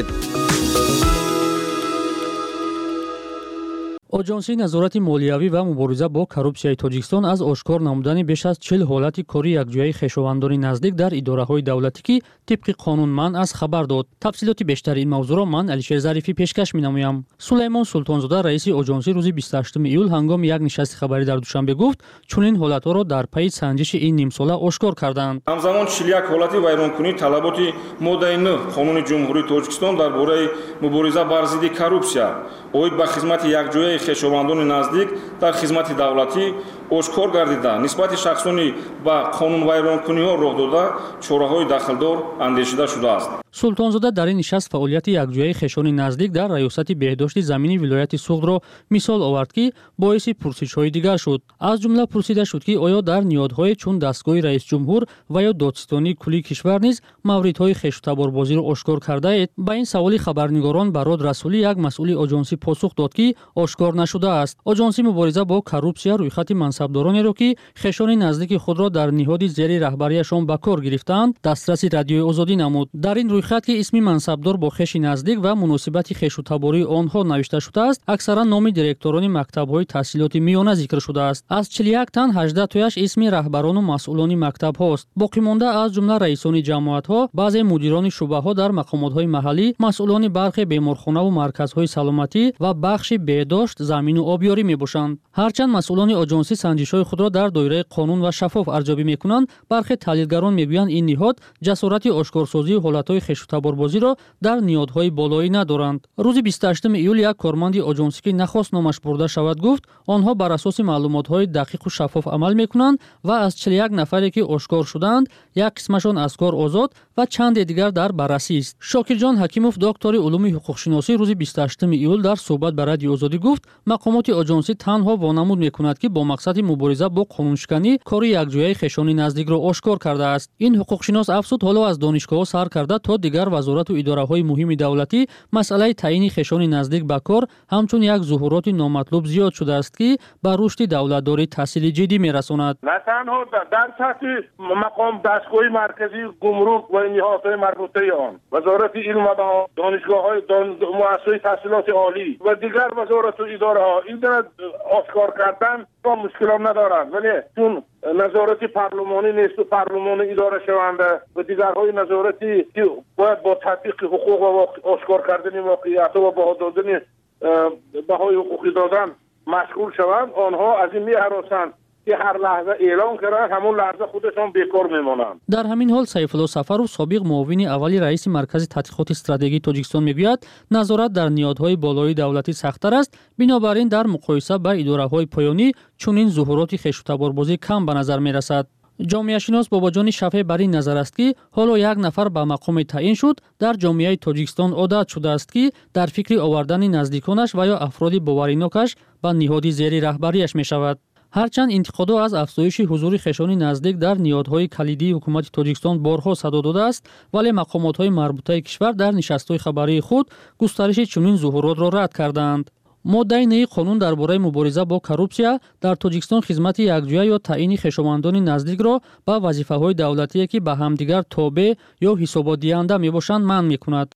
Speaker 14: آژانس نظارت مالیوی و مبارزه با کورپسیای تاجیکستان از آشکار نمودن بیش از چهل حالت کاری یکجایی خویشاوندان نزدیک در اداره‌های دولتی که طبق قانون منع از خبر داد. تفصیلات بیشتر این موضوع را من علیشیر ظریفی پیشکش می‌نمایم. سلیمان سلطانزاده رئیس آژانس روز بیست و هشتم ایول هنگام یک نشست خبری در دوشنبه گفت چون این حالت‌ها را در پی سنجش این نیم ساله آشکار کردند.
Speaker 9: همزمان چهل و یک حالت ویرانکنی طلبات ماده نه قانون جمهوری تاجیکستان درباره مبارزه بر ضد کورپسیا اوید به خدمت یکجایی خویشاوندان نزدیک در خدمت دولتی آشکار گردیده نسبت شخصانی با قانون ویرانکنی‌ها راه داده چاره‌های داخلدار اندیشیده شده است.
Speaker 14: سلطانزاده در این نشست فعالیت یکجایی خویشان نزدیک در ریاست بهداشت زمینی ولایت سوغد را مثال آورد که باعث پرسش‌های دیگر شد. از جمله پرسیده شد که آیا در نیادهای چون دستگاه رئیس جمهور و یا دادستانی کلی کشور نیز موردهای خویش تباربازی را آشکار کرده اید؟ با این سوال خبرنگاران براد رسولی یک مسئول آژانسی پاسخ داد که آشکار نشده است. آژانس مبارزه با کورپسیا رویخط منصبدارانی را که خویشان نزدیک خود را در نهاد زیر رهبریشان به کار گرفتند دسترسی رادیوی آزادی نمود. در این رویخط که اسم منصبدار با خویش نزدیک و مناسبت خویش و تباری آنها نوشته شده است اکثرا نام دیرکتوران مکتب‌های تحصیلات میانه ذکر شده است. از چهل و یک تن هجده تایش اسم رهبران و مسئولان مکتب‌هاست. باقی مانده از جمله رئیسان جماعت‌ها، بعضی مدیران شعبه‌ها در مقامات‌های محلی، مسئولان برخی بیمارخانه و مرکزهای سلامتی و بخش بهداشت، زمین و آبیاری میباشند. هرچند مسئولان آژانسی سنجش‌های خود را در دایره قانون و شفاف ارزیابی می‌کنند، برخی تحلیلگران می‌گویند این نهاد جسارت آشکارسازی حالت‌های خویش و تباربازی را در نیادهای بالایی ندارند. روز بیست و هشتم ایول یک کارمند آژانسی که نخواست نامش برده شود گفت آنها بر اساس معلومات‌های دقیق و شفاف عمل می‌کنند و از چهل و یک نفری که آشکار شدند یک قسمشان از کار آزاد و چند دیگر در بررسی است. شاکر جان حکیموف دکتر علوم حقوق شناسی روز بیست و هشتم ایول در صحبت با رادیو آزادی گفت مقامات آژانسی تنها وانمود می‌کند که با مقصد مبارزه با قانونشکنی کار یکجایی خویشان نزدیک را آشکار کرده است. این حقوق شناس افزود حالا از دانشگاه‌ها سر کرده تا دیگر وزارت و اداره‌های مهم دولتی مسئله تعیین خویشان نزدیک به کار همچون یک ظهورات نامطلوب زیاد شده است که بر رشد دولتداری تحصیل جدی می‌رساند.
Speaker 6: نه تنها در سطح مقام دستگاه مرکزی گمرک و نهادهای مربوطه آن، وزارت علم و دانشگاه‌های مؤسسه تحصیلات عالی و دیگر وزارت و اداره‌ها این در آشکار کردن با مشکل ندارند، ولی چون نظارت پارلمانی نیست و پارلمان اداره شونده و دیگرهای نظارتی که باید با تطبیق حقوق و آشکار کردن واقعیت و بها دادن بهای حقوقی دادن مشغول شوند، آنها از این می‌هراسند که هر لحظه اعلام کردن همون لحظه خودشان بیکار میمانند.
Speaker 14: در همین حال سیف الله سفرو سابق معاون اولی رئیس مرکز تحقیقات استراتژی تاجیکستان میگوید نظارت در نیادهای بالایی دولتی سخت‌تر است، بنابراین در مقایسه با اداره‌های پایانی چنین ظهورات خویش و تباربازی کم به نظر میرسد. ҷомеашинос бобоҷони шафе бар ин назар аст ки ҳоло як нафар ба мақоме таъин шуд дар ҷомеаи Тоҷикистон одат шудааст ки дар фикри овардани наздиконаш ва ё афроди боваринокаш ба ниҳоди зери раҳбарияш мешавад. ҳарчанд интиқодо аз афзоиши ҳузури хешони наздик дар ниҳодҳои калидии ҳукумати Тоҷикистон борҳо садо додааст, вале мақомотҳои марбутаи кишвар дар нишастҳои хабарии худ густариши чунин зуҳуротро рад карданд. моддаи наи қонун дар бораи мубориза бо коррупсия дар Тоҷикистон хизмати якҷоя ё таъини хешовандони наздикро ба вазифаҳои давлатие ки ба ҳамдигар тобеъ ё ҳисоботдиҳанда мебошанд манъ мекунад.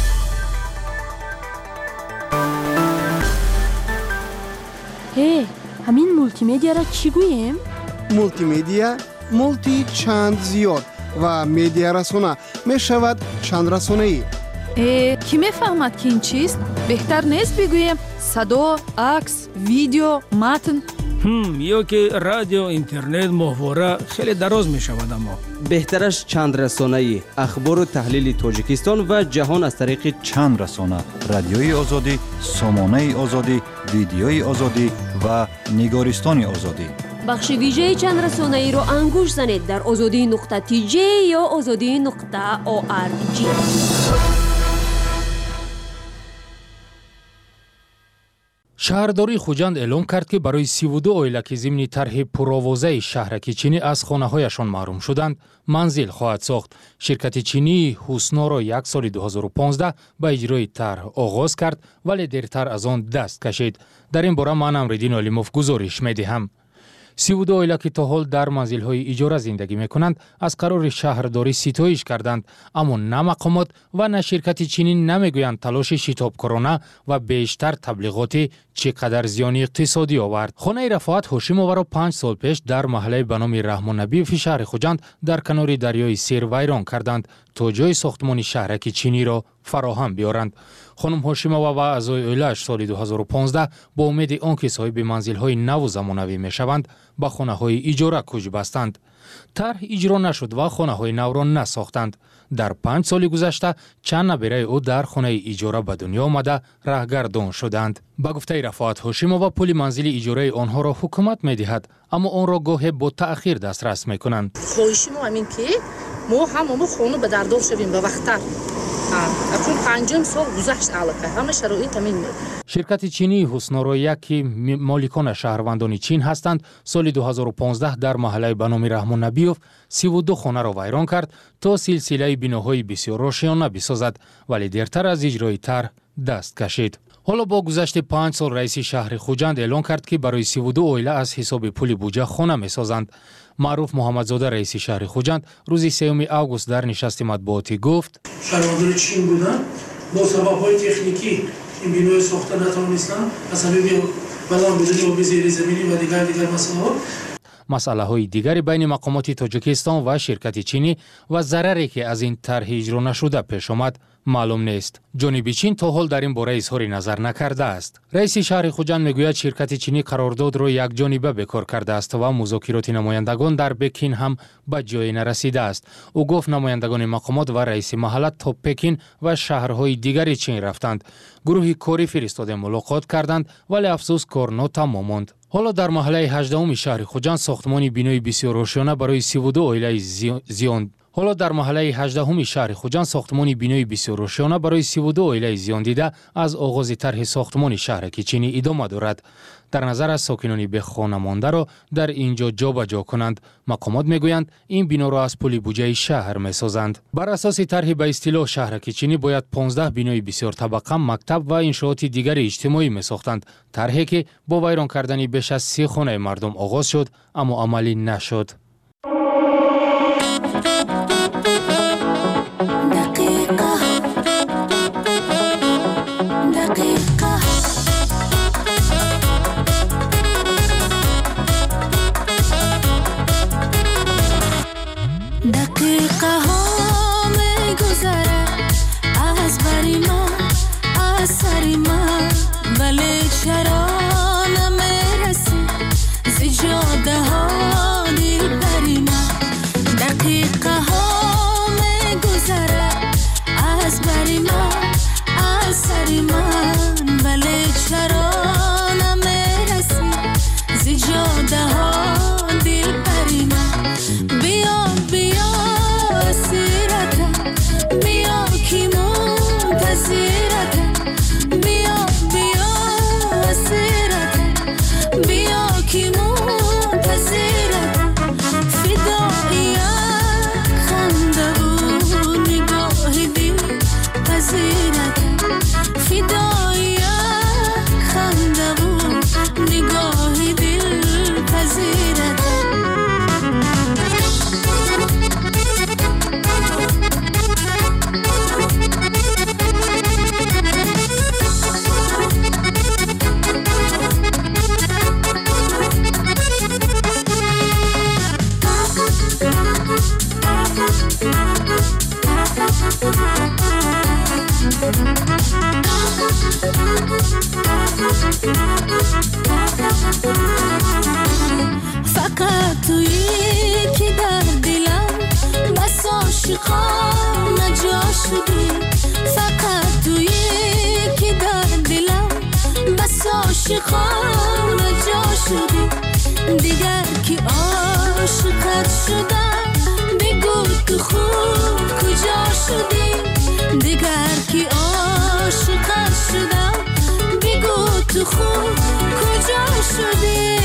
Speaker 2: ҳе ҳамин мултимедияро чӣ гӯем?
Speaker 11: мултимедия мулти чанд зиёд ва медиарасона мешавад чандрасонаӣ.
Speaker 2: э кӣ мефаҳмад ки ин чист? беҳтар нест бигӯем садо, акс, видео, матн.
Speaker 13: ҳм ё ки радио, интернет, моҳвора хеле дароз мешавад. Аммо
Speaker 23: беҳтараш чандрасонаӣ ахбору таҳлили Тоҷикистон ва ҷаҳон аз тариқи
Speaker 24: чандрасона, радиои озодӣ, сомонаи озодӣ, видеои озодӣ ва нигористони озодӣ.
Speaker 25: бахши вижаи чандрасонаиро ангуш занед дар озодӣ нуқта ти ҷей ё озодӣ нуқта орг.
Speaker 26: шаҳрдории Хуҷанд эълон кард ки барои сиву ду оила ки зимни тарҳи пуровозаи шаҳраки чинӣ аз хонаҳояшон маҳрум шуданд, манзил хоҳад сохт. Ширкати чинии Ҳусноро як соли ду ҳазору понздаҳ ба иҷрои тарҳ оғоз кард, вале дертар аз он даст кашид. Дар ин бора ман Амриддин Олимов гузориш медиҳам. сиву ду оила ки то ҳол дар манзилҳои иҷора зиндагӣ мекунанд, аз қарори шаҳрдорӣ ситоиш карданд, аммо на мақомот ва на ширкати чинӣ намегӯянд талоши шитобкорона ва бештар таблиғоти чӣ қадар зиёни иқтисодӣ овард. Хонаи Рафоат Ҳошимоваро панҷ сол пеш дар маҳаллаи ба номи Раҳмонабиёви шаҳри Хуҷанд дар канори дарёи Сир вайрон карданд, то ҷои сохтмони шаҳраки чиниро фароҳам биёранд. хонум Ҳошимова ва аъзои оилааш соли ду ҳазору понздаҳ бо умеди он ки соҳиби манзилҳои наву замонавӣ мешаванд, ба хонаҳои иҷора кӯч бастанд. тарҳ иҷро нашуд ва хонаҳои навро насохтанд. дар панҷ соли гузашта чанд набераи ӯ дар хонаи иҷора ба дунё омада раҳгардон шуданд. ба гуфтаи Рафоат Ҳошимова пули манзили иҷораи онҳоро ҳукумат медиҳад, аммо онро гоҳе бо таъхир дастрас мекунанд.
Speaker 27: хоҳиши мо ҳамин ки мо ҳамамо хону ба дардор шавем ба вақтар. акун панҷум сол гузашт аллакай ҳама шароит ҳамин мед.
Speaker 26: ширкати чинии Ҳусноро ки моликона шаҳрвандони чин ҳастанд, соли ду ҳазору понздаҳ дар маҳаллаи ба номи Раҳмонабиёв сиву ду хонаро вайрон кард, то силсилаи биноҳои бисёр ошиёна бисозад, вале дертар аз иҷрои тарҳ даст кашид. ҳоло бо гузашти панҷ сол раиси шаҳри Хуҷанд эълон кард ки барои сиву ду оила аз ҳисоби пули буҷа хона месозанд. Маъруф Муҳаммадзода раиси шаҳри Хуҷанд рӯзи сеюми август дар нишасти матбуотӣ гуфт:
Speaker 28: шаҳрвандони чин буданд, бо сабабҳои техникӣ ин бинои сохта натавонистанд аз сабаби баланд будани оби зеризаминӣ ва дигар дигар масъалаҳо.
Speaker 26: масъалаҳои дигари байни мақомоти Тоҷикистон ва ширкати чинӣ ва зараре ки аз ин тарҳи иҷро нашуда пеш омад маълум нест. ҷониби чин то ҳол дар ин бора изҳори назар накардааст. раиси шаҳри Хуҷанд мегӯяд ширкати чинӣ қарордодро якҷониба бекор кардааст ва музокироти намояндагон дар Пекин ҳам ба ҷое нарасидааст. ӯ гуфт намояндагони мақомот ва раиси маҳалла то Пекин ва шаҳрҳои дигари чин рафтанд. гурӯҳи корӣ фиристода мулоқот карданд, вале афсӯс кор нотамом монд. ҳоло дар маҳаллаи ҳаждаҳуми шаҳри Хуҷанд сохтмони бинои бисёр ошиёна барои сиву ду оилаи зиён ҳоло дар маҳаллаи ҳаждаҳуми шаҳри Хуҷанд сохтмони бинои бисёр ошиёна барои сиву ду оилаи зиёндида аз оғози тарҳи сохтмони шаҳраки чинӣ идома дорад. дар назар аст сокинони бехонамондаро дар ин ҷо ҷобаҷо кунанд. мақомот мегӯянд ин биноро аз пули буҷаи шаҳр месозанд. бар асоси тарҳи ба истилоҳ шаҳраки чинӣ бояд понздаҳ бинои бисёртабақа, мактаб ва иншооти дигари иҷтимоӣ месохтанд. тарҳе ки бо вайрон кардани беш аз си хонаи мардум оғоз шуд, аммо амалӣ нашуд.
Speaker 29: چرا نمیرسی زی جاده ها دید
Speaker 1: فقط تویی که در دلم بس عاشقان جا شدی فقط تویی که در دلم بس عاشقان جا شدی دیگر که عاشقت شدم بگو تو خوب کجا شدی دیگر که عاشقت شدم بگو تو خوب کجا شدی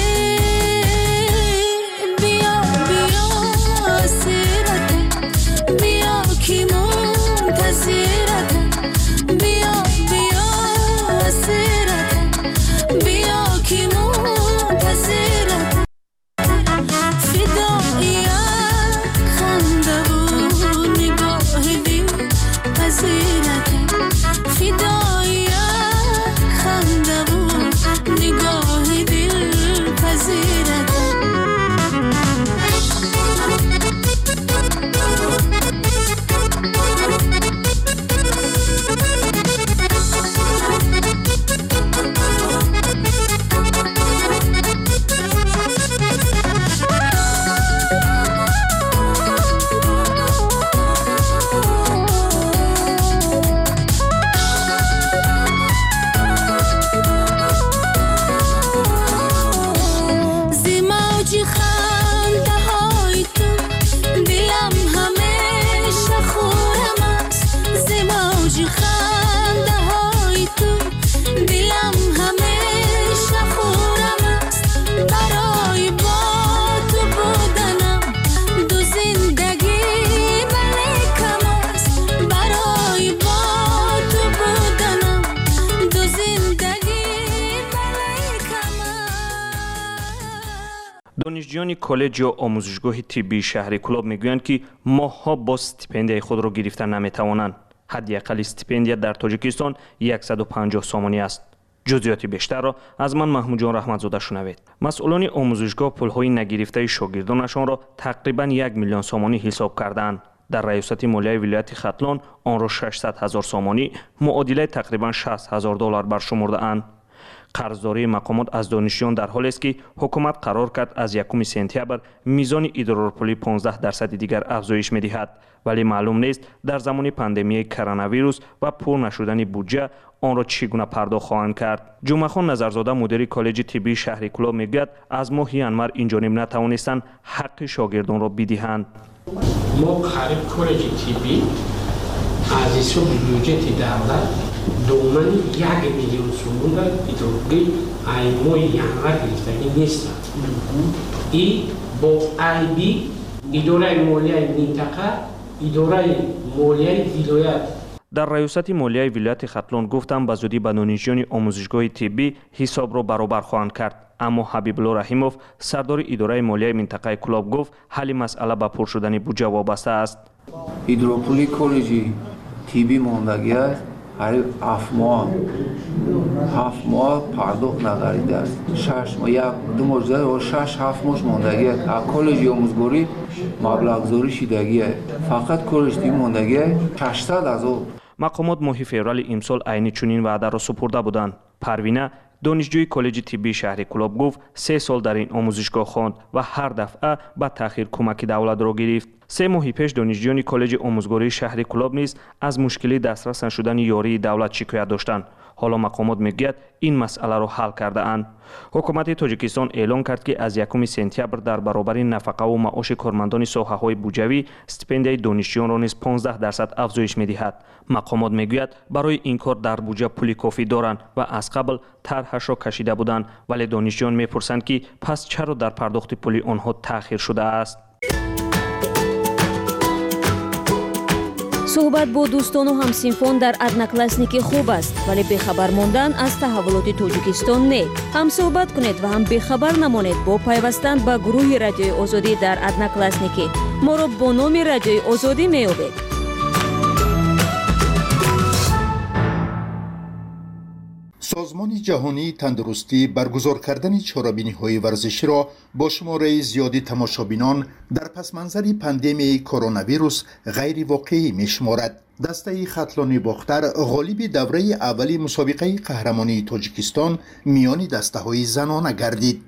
Speaker 1: بیا بیا سیرتم بیا که منتظرتم بیا بیا سیرتم بیا که منتظرتم فدای خنده و نگاه دل پذیرتم فدای خنده و نگاه دل پذیرتم
Speaker 3: دانشجویان کالج یا آموزشگاه طبی شهر کلاب میگویند که ماهها با استیپندیای خود را گرفتن نمیتوانند. حداقل استیپندیا در تاجیکستان صد و پنجاه سامانی است. جزئیات بیشتر را از من محمود جان رحمتزاده شنوید. مسئولان آموزشگاه پولهای نگرفته شاگردانشان را تقریبا یک میلیون سامانی حساب کردند. در ریاست مالیه ولایت ختلان آن را ششصد هزار سامانی معادل تقریبا شصت هزار دلار برشمرده اند. قرضداری مقامات از دانشجویان در حالی است که حکومت قرار کرد از یکم سپتامبر میزان ادرارپولی پانزده درصد دیگر افزایش می‌دهد، ولی معلوم نیست در زمان پاندمی کرونا ویروس و پر نشدن بودجه آن را چگونه پرداخت خواهند کرد. جمعه خان نظرزاده مدیر کالج طبی شهر کلاب میگوید از ماه ینور این جانب نتوانستند حق شاگردان را بدهند.
Speaker 10: ما قریب کالج طبی از حساب بودجه دولت دومن یک میلیون سوم را اداره ای ماه ینور گرفتگی نیست. این با ای بی اداره مالیه منطقه اداره مالیه ولایت
Speaker 3: در ریاست مالیه ولایت ختلان گفتم به زودی به دانشجویان آموزشگاه طبی حساب را برابر خواهند کرد. اما حبیب الله رحیموف سردار اداره مالیه منطقه کلاب گفت حل مسئله به پر شدن بودجه وابسته است.
Speaker 15: ادراپولی کالج طبی ماندگی است. هر هفت ماه هفت ماه پرداخت نگردیده است. شش ماه یک دو ماه و شش هفت ماه ماندگی است. کالج آموزگاری مبلغ گذاری شدگی است. فقط کالج طبی ماندگی ششصد هزار.
Speaker 3: مقامات ماه فوریه امسال عین چنین وعده را سپرده بودند. پروینه دانشجوی کالج طبی شهر کلاب گفت سه سال در این آموزشگاه خواند و هر دفعه با تأخیر کمک دولت را گرفت. سه ماه پیش دانشجویان کالج آموزگاری شهر کلاب نیز از مشکلی دسترس نشدن یاری دولت شکایت داشتند. حالا مقامات میگوید این مسئله را حل کرده اند. حکومت تاجیکستان اعلام کرد که از یکم سپتامبر در برابر نفقه و معاش کارمندان ساحه‌های بودجوی استیپندیای دانشجویان را نیز پانزده درصد افزایش می‌دهد. مقامات میگوید برای این کار در بودجه پولی کافی دارند و از قبل طرحش را کشیده بودند، ولی دانشجویان میپرسند که پس چرا در پرداخت پولی آنها تأخیر شده است.
Speaker 25: صحبت با دوستان و همسینفان در ادناکلاسنیکی خوب است، ولی بخبر ماندن از تحولات تاجیکستان نه. هم صحبت کنید و هم بخبر نمانید با پیوستن به گروه رادیوی آزادی در ادناکلاسنیکی. ما را با نام رادیوی آزادی می‌یابید.
Speaker 16: سازمان جهانی تندرستی برگزار کردن چاره‌بینی‌های ورزشی را با شماره زیادی تماشابینان در پس منظر پاندمی کرونا ویروس غیر واقعی می‌شمارد. دسته ختلان باختر غالب دوره اولی مسابقه قهرمانی تاجیکستان میان دسته‌های زنانه گردید.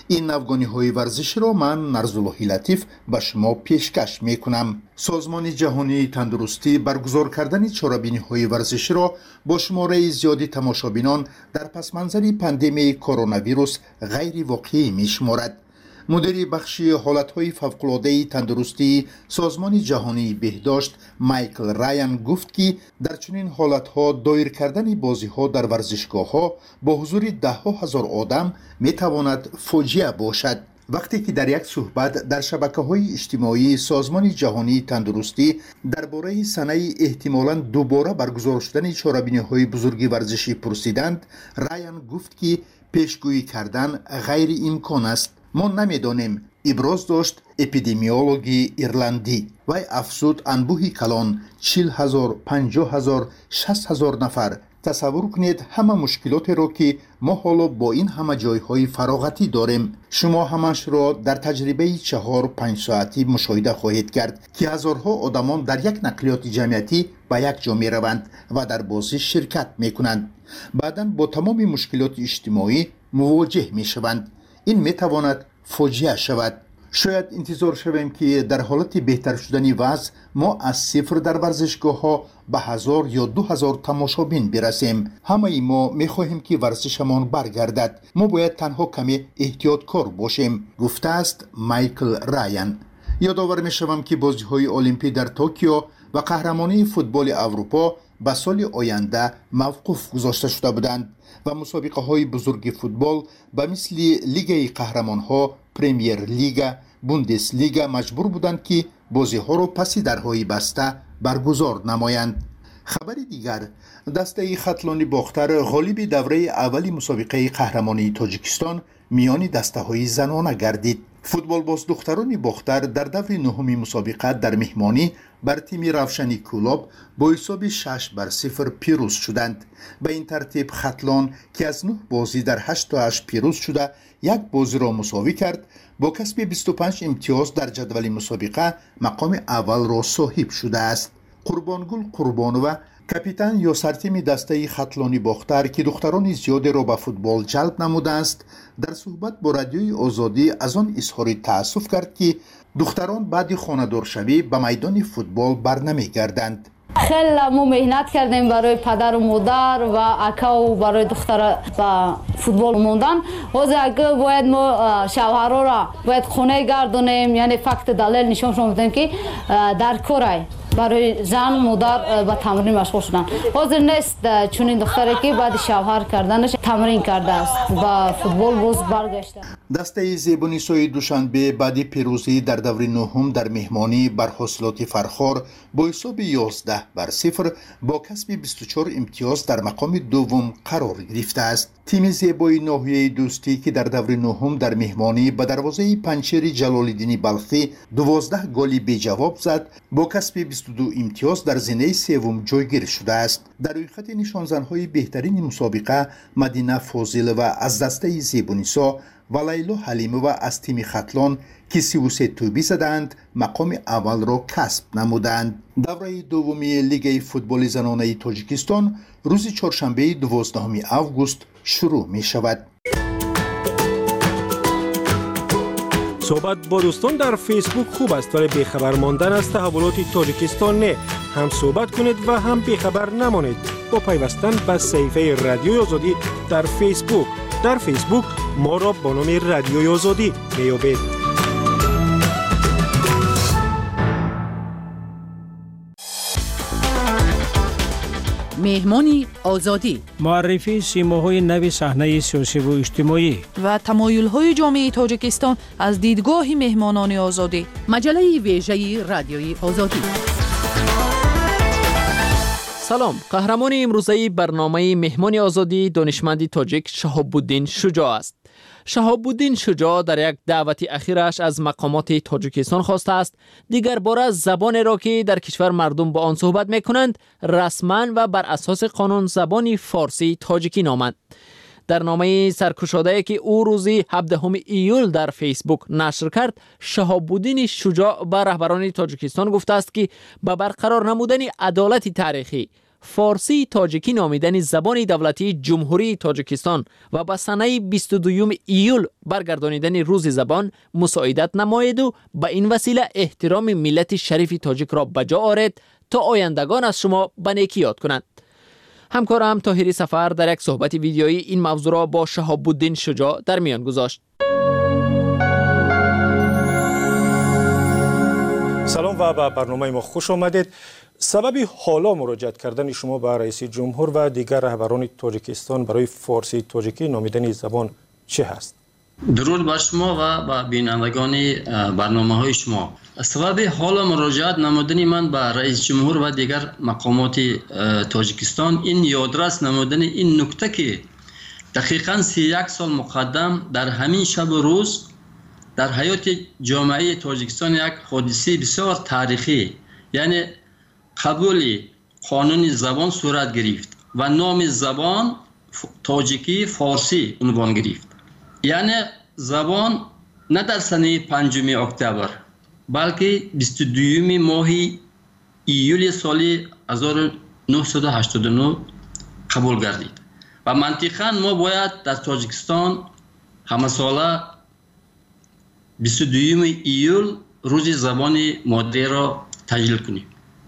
Speaker 16: این افغانی های ورزشی را من نرزاللهی لطیف به شما پیشکش می کنم. سازمان جهانی تندرستی برگزار کردن چاره‌بینی های ورزشی را با شماره زیادی تماشابینان در پس منظر پاندمی کرونا ویروس غیر واقعی می شمارد. مدیر بخش حالتهای فوق‌العاده تندرستی سازمان جهانی بهداشت مایکل رایان گفت که در چنین حالتها دایر کردن بازی‌ها در ورزشگاه‌ها با حضور ده ها هزار آدم می‌تواند فاجعه باشد. وقتی که در یک صحبت در شبکه‌های اجتماعی سازمان جهانی تندرستی درباره سنه احتمالاً دوباره برگزار شدن چاره‌بینی‌های بزرگ ورزشی پرسیدند، رایان گفت که پیشگویی کردن غیر امکان است. ما نمیدانیم، ابراز داشت اپیدمیولوژی ایرلندی. و افزود انبوهی کلان چهل هزار، پنجاه هزار، شصت هزار نفر. تصور کنید همه مشکلات را که ما حالا با این همه جایهای فراغتی داریم. شما همش را در تجربه چهار پنج ساعتی مشاهده خواهید کرد که هزارها آدمان در یک نقلیات جمعیتی به یک جا می روند و در بازی شرکت می کنند. بعداً با تمام مشکلات اجتماعی مواجه می شوند. این می تواند فاجعه شود. شاید انتظار شویم که در حالت بهتر شدن وضع ما از صفر در ورزشگاه ها به هزار یا دو هزار تماشابین برسیم. همه ما می خواهیم که ورزشمان برگردد. ما باید تنها کمی احتیاطکار باشیم، گفته است مایکل رایان. یادآور می شوم که بازی های المپی در توکیو و قهرمانی فوتبال اروپا به سال آینده موقوف گذاشته شده بودند و مسابقه های بزرگ فوتبال به مثل لیگ قهرمان ها، پریمیر لیگ، بوندس لیگ مجبور بودند که بازی ها را پس درهای بسته برگزار نمایند. خبر دیگر، دسته خطلانی باختر غالب دوره اولی مسابقه قهرمانی تاجیکستان میان دسته های زنانه گردید. فوتبال باز دختران باختر در دور نهمی مسابقه در مهمانی بر تیم روشنی کلوب با حساب شش بر صفر پیروز شدند. به این ترتیب خطلان که از نه بازی در هشت تا هشت پیروز شده یک بازی را مساوی کرد، با کسب بیست و پنج امتیاز در جدول مسابقه مقام اول را صاحب شده است. قربانگل قربانوه کاپیتان یا سرتیم دسته خطلانی باختر که دختران زیادی را به فوتبال جلب نموده است، در صحبت با رادیوی آزادی از آن اظهار تأسف کرد که دختران بعد خانه‌دار شوی به میدان فوتبال برنمیگردند.
Speaker 4: خیلی ما مهنت کردیم برای پدر و مادر و اکا و برای دختر با فوتبال موندن. واسه اگه باید ما شوهرها را باید خونه گردونیم، یعنی فقط دلیل نشون شما بدیم که در کارای برای زن مادر به تمرین مشغول شدن. حاضر نیست چون این دختری که بعد شوهر کردنش تمرین کرده است و فوتبال باز برگشته.
Speaker 16: دسته زیبونیسای دوشنبه بعد پیروزی در دور نهم در مهمانی بر حاصلات فرخار با حساب یازده بر صفر با کسب بیست و چهار امتیاز در مقام دوم قرار گرفته است. تیم زیبای ناحیه دوستی که در دور نهم در مهمانی به دروازه پنچیر جلال‌الدین بلخی دوازده گلی بی جواب زد، با کسب بیست و دو امتیاز در زینه سوم جایگیر شده است. در روی خط نشان زن‌های بهترین مسابقه مدینه فاضل و از دسته زیبونیسا و لیلا حلیموه از تیم خطلان که سی و سه توبی زدند مقام اول را کسب نمودند. دوره دومی لیگ فوتبال زنانه تاجیکستان روز چهارشنبه دوازدهم آگوست شروع می شود.
Speaker 7: صحبت با دوستان در فیسبوک خوب است، ولی بیخبر ماندن از تحولات تاجیکستان نه. هم صحبت کنید و هم بیخبر نمانید با پیوستن به صفحه رادیوی آزادی در فیسبوک. در فیسبوک ما را با نام رادیوی آزادی میابید.
Speaker 2: مهمانی آزادی،
Speaker 13: معرفی سیماهای نو صحنه سیاسی و اجتماعی
Speaker 2: و تمایل‌های جامعه تاجیکستان از دیدگاه مهمانان آزادی. مجله ویژه رادیوی آزادی.
Speaker 12: سلام، قهرمان امروزه برنامه مهمان آزادی دانشمند تاجیک شهاب الدین شجاع است. شهاب الدین شجاع در یک دعوت اخیرش از مقامات تاجیکستان خواسته است دیگر باره زبان را که در کشور مردم با آن صحبت میکنند رسما و بر اساس قانون زبان فارسی تاجیکی نامند. در نامه سرگشاده‌ای که او روز هفدهم ایول در فیسبوک نشر کرد، شهاب الدین شجاع به رهبران تاجیکستان گفته است که به برقرار نمودن عدالت تاریخی، فارسی تاجیکی نامیدن زبان دولتی جمهوری تاجیکستان و به سنه بیست و دوم ایول برگردانیدن روز زبان مساعدت نماید و به این وسیله احترام ملت شریف تاجیک را بجا آورد تا آیندگان از شما به نیکی یاد کنند. همکارم طاهری سفر در یک صحبت ویدیویی این موضوع را با شهاب الدین شجاع در میان گذاشت.
Speaker 7: سلام و به برنامه ما خوش آمدید. سبب حالا مراجعت کردن شما به رئیس جمهور و دیگر رهبران تاجیکستان برای فارسی تاجیکی نامیدن زبان چه هست؟
Speaker 5: درود بر شما و به بینندگان برنامه های شما. سبب حالا مراجعت نمودن من به رئیس جمهور و دیگر مقامات تاجیکستان این یادرس نمودن این نکته که دقیقاً سی یک سال مقدم در همین شب و روز در حیات جامعه تاجیکستان یک حادثه بسیار تاریخی یعنی قبول قانون زبان صورت گرفت و نام زبان تاجیکی فارسی عنوان گرفت. یعنی زبان نه در سنه پنجم اکتبر بلکه بیست و دوم ماه ایول سال هزار و نهصد و هشتاد و نه قبول گردید و منطقاً ما باید در تاجیکستان همه ساله بیست و دوم ایول روز زبان مادری را تجلیل کنیم.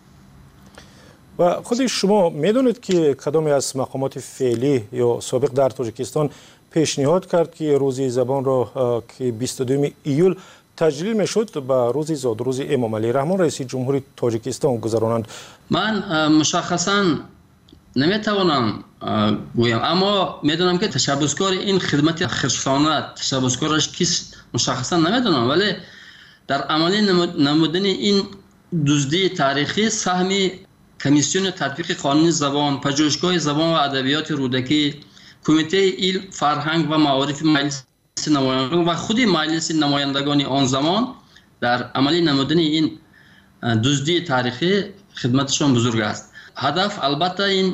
Speaker 7: و خود شما میدونید که کدام از مقامات فعلی یا سابق در تاجیکستان پیشنهاد کرد که روز زبان را که بیست و دوم ایول تجلیل میشد به روز زاد روز امام علی رحمان رئیس جمهوری تاجیکستان گذرانند؟
Speaker 5: من مشخصا نمیتوانم گویم، اما میدونم که تشبسکار این خدمت خرسانه تشبسکارش کیست مشخصا نمیدونم، ولی در عملی نمودن این دزدی تاریخی سهم کمیسیون تطبیق قانون زبان، پژوهشگاه زبان و ادبیات رودکی، کمیته علم، فرهنگ و معارف مجلس نمایندگان و خود مجلس نمایندگان آن زمان در عملی نمودن این دزدی تاریخی خدمتشان بزرگ است. هدف البته این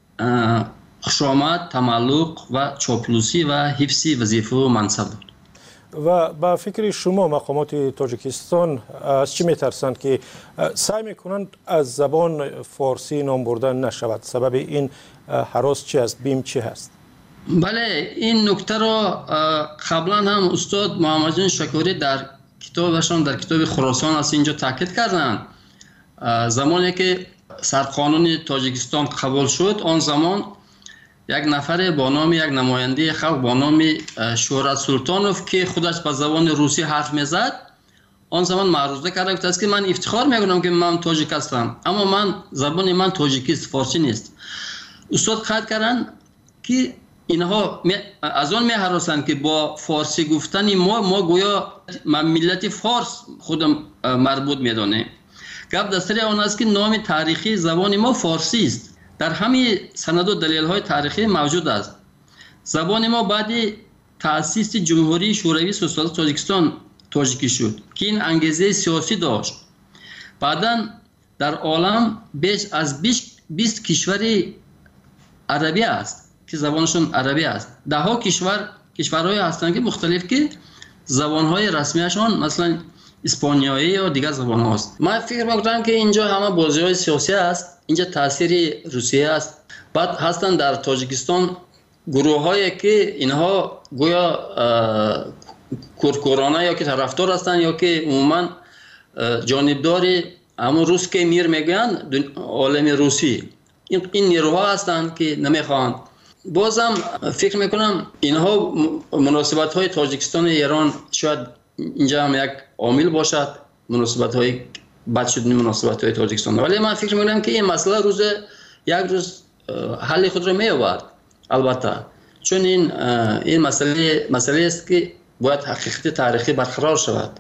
Speaker 5: خوشامد، تملق و چاپلوسی و حفظ وظیفه و منصب بود.
Speaker 7: و با فکر شما مقامات تاجیکستان از چی میترسند که سعی میکنند از زبان فارسی نام بردن نشود؟ سبب این هراس چی است؟ بیم چی هست؟
Speaker 5: بله، این نکته را قبلا هم استاد محمد جان شکوری در کتابشان در کتاب خراسان از اینجا تاکید کردند. زمانی که سرقانون تاجیکستان قبول شد، آن زمان یک نفر با نام یک نماینده خلق با نام شهرت سلطانوف که خودش به زبان روسی حرف میزد، آن زمان معروضه کرده بود که من افتخار میکنم که من تاجیک هستم، اما من زبان من تاجیکی است، فارسی نیست. استاد قید کردن که اینها از آن میهراسند که با فارسی گفتن ما ما گویا ملت فارس خودم مربوط میدانه. گپ در سر آن است که نام تاریخی زبان ما فارسی است. در همین سند و دلیل های تاریخی موجود است. زبان ما بعد تأسیس جمهوری شوروی سوسیالیست تاجیکستان تاجیکی شد که این انگیزه سیاسی داشت. بعداً در عالم بیش از بیست کشور عربی است که زبانشون عربی است. ده ها کشور کشورهای هستند که مختلف که زبانهای رسمیشان مثلا اسپانیایی یا دیگر زبان هاست. من فکر میکنم که اینجا همه بازی های سیاسی است. اینجا تاثیر روسیه است. بعد هستند در تاجیکستان گروه هایی که اینها گویا کورکورانه یا که طرفدار هستند یا که عموما جانبدار همون روس که میر میگن عالم روسی. این این نیروها هستند که نمیخواهند. بازم فکر میکنم اینها مناسبت های تاجیکستان ایران شاید اینجا هم یک عامل باشد، مناسبت های بد شدن مناسبت های تاجیکستان، ولی من فکر میکنم که این مسئله روز یک روز حل خود را می‌یابد. البته چون این این مسئله مسئله است که باید حقیقت تاریخی برقرار شود.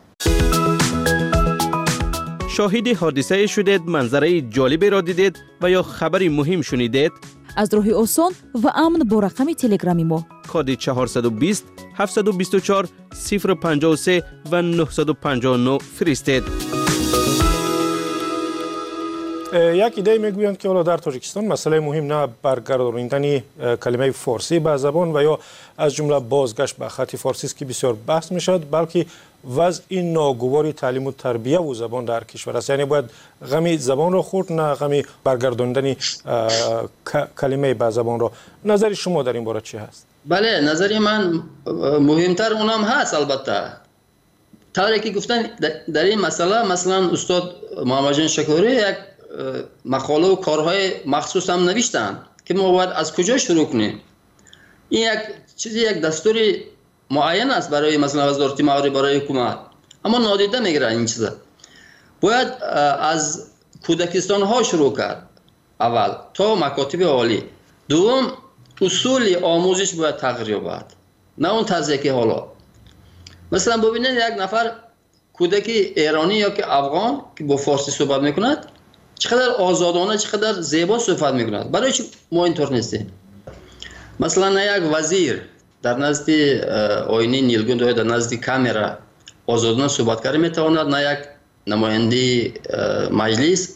Speaker 23: شاهد حادثه شدید، منظره جالبی را دیدید و یا خبری مهم شنیدید؟
Speaker 8: از راه آسان و امن با رقم تلگرامی ما
Speaker 23: کد چهارصد و بیست هفتصد و بیست و چهار صفر پنجاه و سه و نهصد و پنجاه و نه فرستید.
Speaker 7: یک ایده میگویند که حالا در تاجیکستان مسئله مهم نه برگرداندن کلمه فارسی به زبان و یا از جمله بازگشت به خط فارسی است که بسیار بحث میشد، بلکه وضع این ناگوار تعلیم و تربیه و زبان در کشور است. یعنی باید غمی زبان را خورد، نه غمی برگرداندن کلمه به زبان را. نظر شما در این باره چی هست؟
Speaker 5: بله، نظر من مهمتر اونم هست. البته طوری که گفتن در این مسئله، مثلا استاد محمد جان شکوری یک مقاله و کارهای مخصوص هم نوشتن که ما باید از کجا شروع کنیم. این یک چیزی، یک دستوری معین است برای مثلا وزارت معاری، برای حکومت، اما نادیده میگیرن این چیزا. باید از کودکستان ها شروع کرد اول تا مکاتب عالی. دوم، اصول آموزش باید تغییر یابد، نه اون طرزی که حالا. مثلا ببینید یک نفر کودک ایرانی یا که افغان که با فارسی صحبت میکند چقدر آزادانه، چقدر زیبا صحبت میکند. برای چی ما اینطور نیستیم؟ مثلا یک وزیر در نزد آینه نیلگون یا در نزد کامرا آزادانه صحبت کرده میتواند، نه یک نماینده مجلس.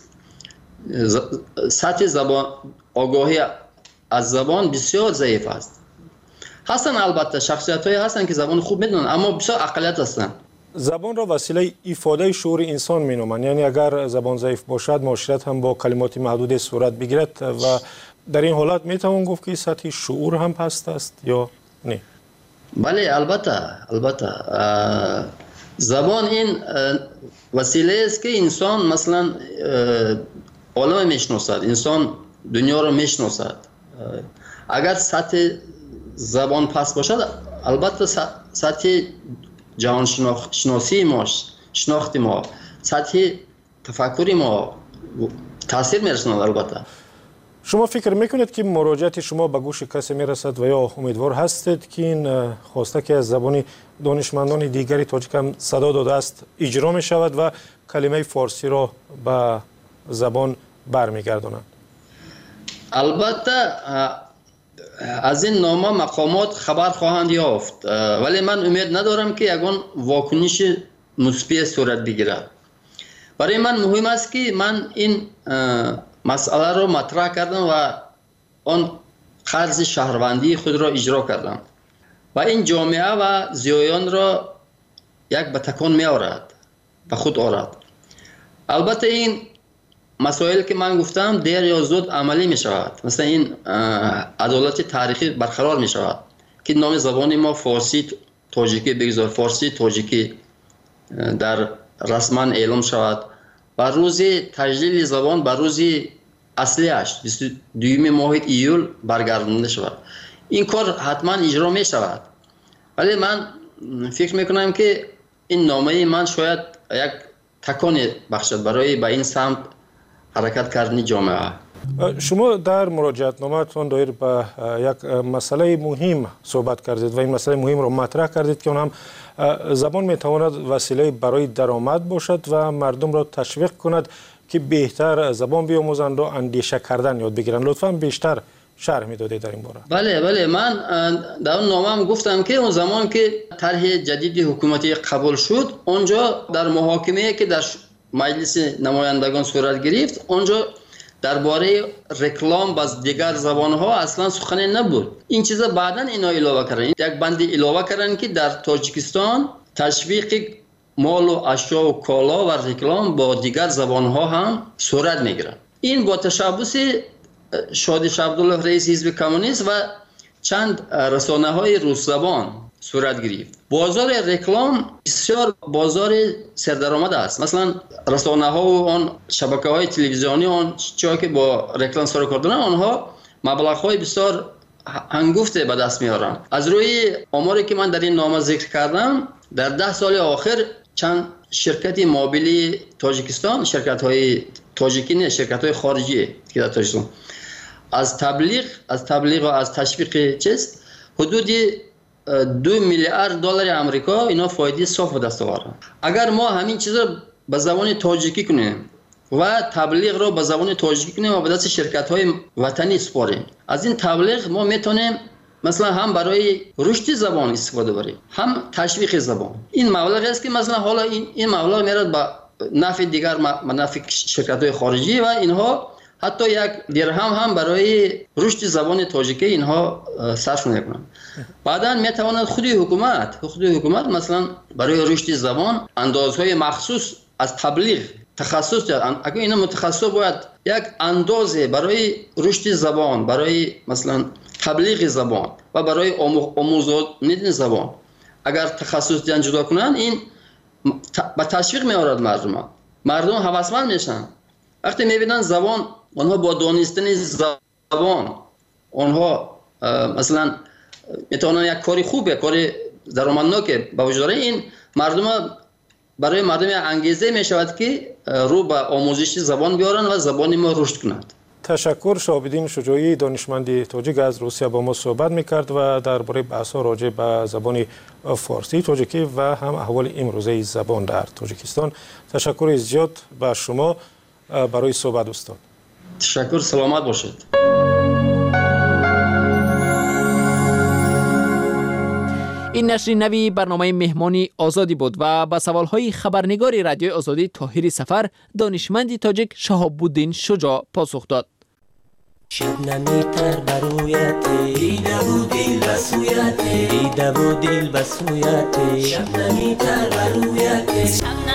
Speaker 5: سطح زبان، آگاهی از زبان بسیار ضعیف است. هستن البته شخصیت های هستن که زبان خوب میدونن، اما بسیار اقلیت هستن.
Speaker 7: زبان را وسیله ایفاده شعور انسان مینامند. یعنی اگر زبان ضعیف باشد، معاشرت هم با کلمات محدود صورت بگیرد و در این حالت میتوان گفت که سطح شعور هم پست است یا نه؟
Speaker 5: بله، البته البته زبان این وسیله است که انسان مثلا عالم میشناسد، انسان دنیا را میشناسد. اگر سطح زبان پست باشد، البته سطح جهان شناسی ما، شناخت ما، سطح تفکری ما تاثیر میرساند. البته
Speaker 7: شما فکر میکنید که مراجعت شما به گوش کسی میرسد و یا امیدوار هستید که این خواسته که از زبان دانشمندان دیگری تاجیک هم صدا داده است اجرا می شود و کلمه فارسی را به زبان برمیگردانند؟
Speaker 5: البته از این نامه مقامات خبر خواهند یافت، ولی من امید ندارم که یگان واکنش مثبت صورت بگیرد. برای من مهم است که من این مسئله را مطرح کردم و آن قرض شهروندی خود را اجرا کردم و این جامعه و زیایان را یک به تکان می آورد، به خود آورد. البته این مسائل که من گفتم دیر یا زود عملی می شود. مثلا این عدالت تاریخی برقرار می شود که نام زبان ما فارسی تاجیکی بگذار، فارسی تاجیکی در رسما اعلام شود و روز تجلیل زبان به روز اصلیش بیست و دوم ماه ایول برگردانده شود. این کار حتما اجرا می شود، ولی من فکر می کنم که این نامه من شاید یک تکان بخشد برای به این سمت حرکت کردن جامعه.
Speaker 7: شما در مراجعت نامه‌تان دایر به یک مسئله مهم صحبت کردید و این مسئله مهم را مطرح کردید که اون هم زبان میتواند وسیله برای درآمد باشد و مردم را تشویق کند که بهتر زبان بیاموزند و اندیشه کردن یاد بگیرند. لطفاً بیشتر شرح میدادید در این باره.
Speaker 5: بله بله، من در اون نامه هم گفتم که اون زمان که طرح جدید حکومتی قبول شد، اونجا در محاکمه که در مجلس نمایندگان صورت گرفت، اونجا درباره رکلام باز دیگر زبان‌ها اصلا سخنی نبود. این چیزا بعداً اینا علاوه کردن، یک بند علاوه کردن که در تاجیکستان تشویق مال و اشیا و کالا و رکلام با دیگر زبان‌ها هم صورت میگیرد. این با تشبث شادی عبدالله رئیس حزب کمونیست و چند رسانه‌های روس زبان صورت گرفت. بازار رکلام بسیار بازار سردرآمد است. مثلا رسانه‌ها و آن شبکه‌های تلویزیونی آن چیزی که با رکلام سر کار دارن، آنها مبلغ‌های بسیار هنگفته به دست میارن. از روی آماری که من در این نامه ذکر کردم، در ده سال آخر چند شرکت موبیلی تاجیکستان، شرکت‌های تاجیکی نه، شرکت‌های خارجی که در تاجیکستان از تبلیغ از تبلیغ و از تشویق چیز حدود دو میلیارد دلار آمریکا اینا فایده صاف به دست آوردن. اگر ما همین چیزا به زبان تاجیکی کنیم و تبلیغ رو به زبان تاجیکی کنیم و به دست شرکت‌های وطنی سپاریم، از این تبلیغ ما میتونیم مثلا هم برای رشد زبان استفاده بریم، هم تشویق زبان. این مبلغ است که مثلا حالا این این مبلغ میاد به نفع دیگر نفع شرکت‌های خارجی و اینها حتی یک درهم هم برای رشد زبان تاجیکی اینها صرف نمی‌کنند. بعداً می‌تواند خودی حکومت خودی حکومت مثلا برای رشد زبان اندازهای مخصوص از تبلیغ تخصص دارد. اگر اینا متخصص باید یک اندازه برای رشد زبان، برای مثلا تبلیغ زبان و برای آموزاندن زبان اگر تخصص دیان جدا کنن، این با تشویق می‌آورد مردم. مردم هوسمند میشن وقتی می‌بینن زبان، آنها با دانستن زبان آنها مثلا میتونن یک کاری خوبه، کاری درآمدناک به وجود داره. این مردم برای مردم انگیزه می شود که رو به آموزش زبان بیارن و زبان ما رشد کند.
Speaker 7: تشکر. شهاب‌الدین شجاعی دانشمند تاجیک از روسیه با ما صحبت میکرد و درباره بحث‌ها راجع به زبان فارسی تاجیکی و هم احوال امروزه زبان در تاجیکستان. تشکر زیاد به شما برای صحبت استاد.
Speaker 5: تشکر، سلامت باشید.
Speaker 12: این نشر نوی برنامه مهمانی آزادی بود و با سوالهای خبرنگار رادیوی آزادی طاهر سفر دانشمند تاجیک شهاب‌الدین شجاع پاسخ داد.
Speaker 6: شبنمی تر برویتی دیده و دل بسویتی دیده و دل بسویتی شبنمی تر برویتی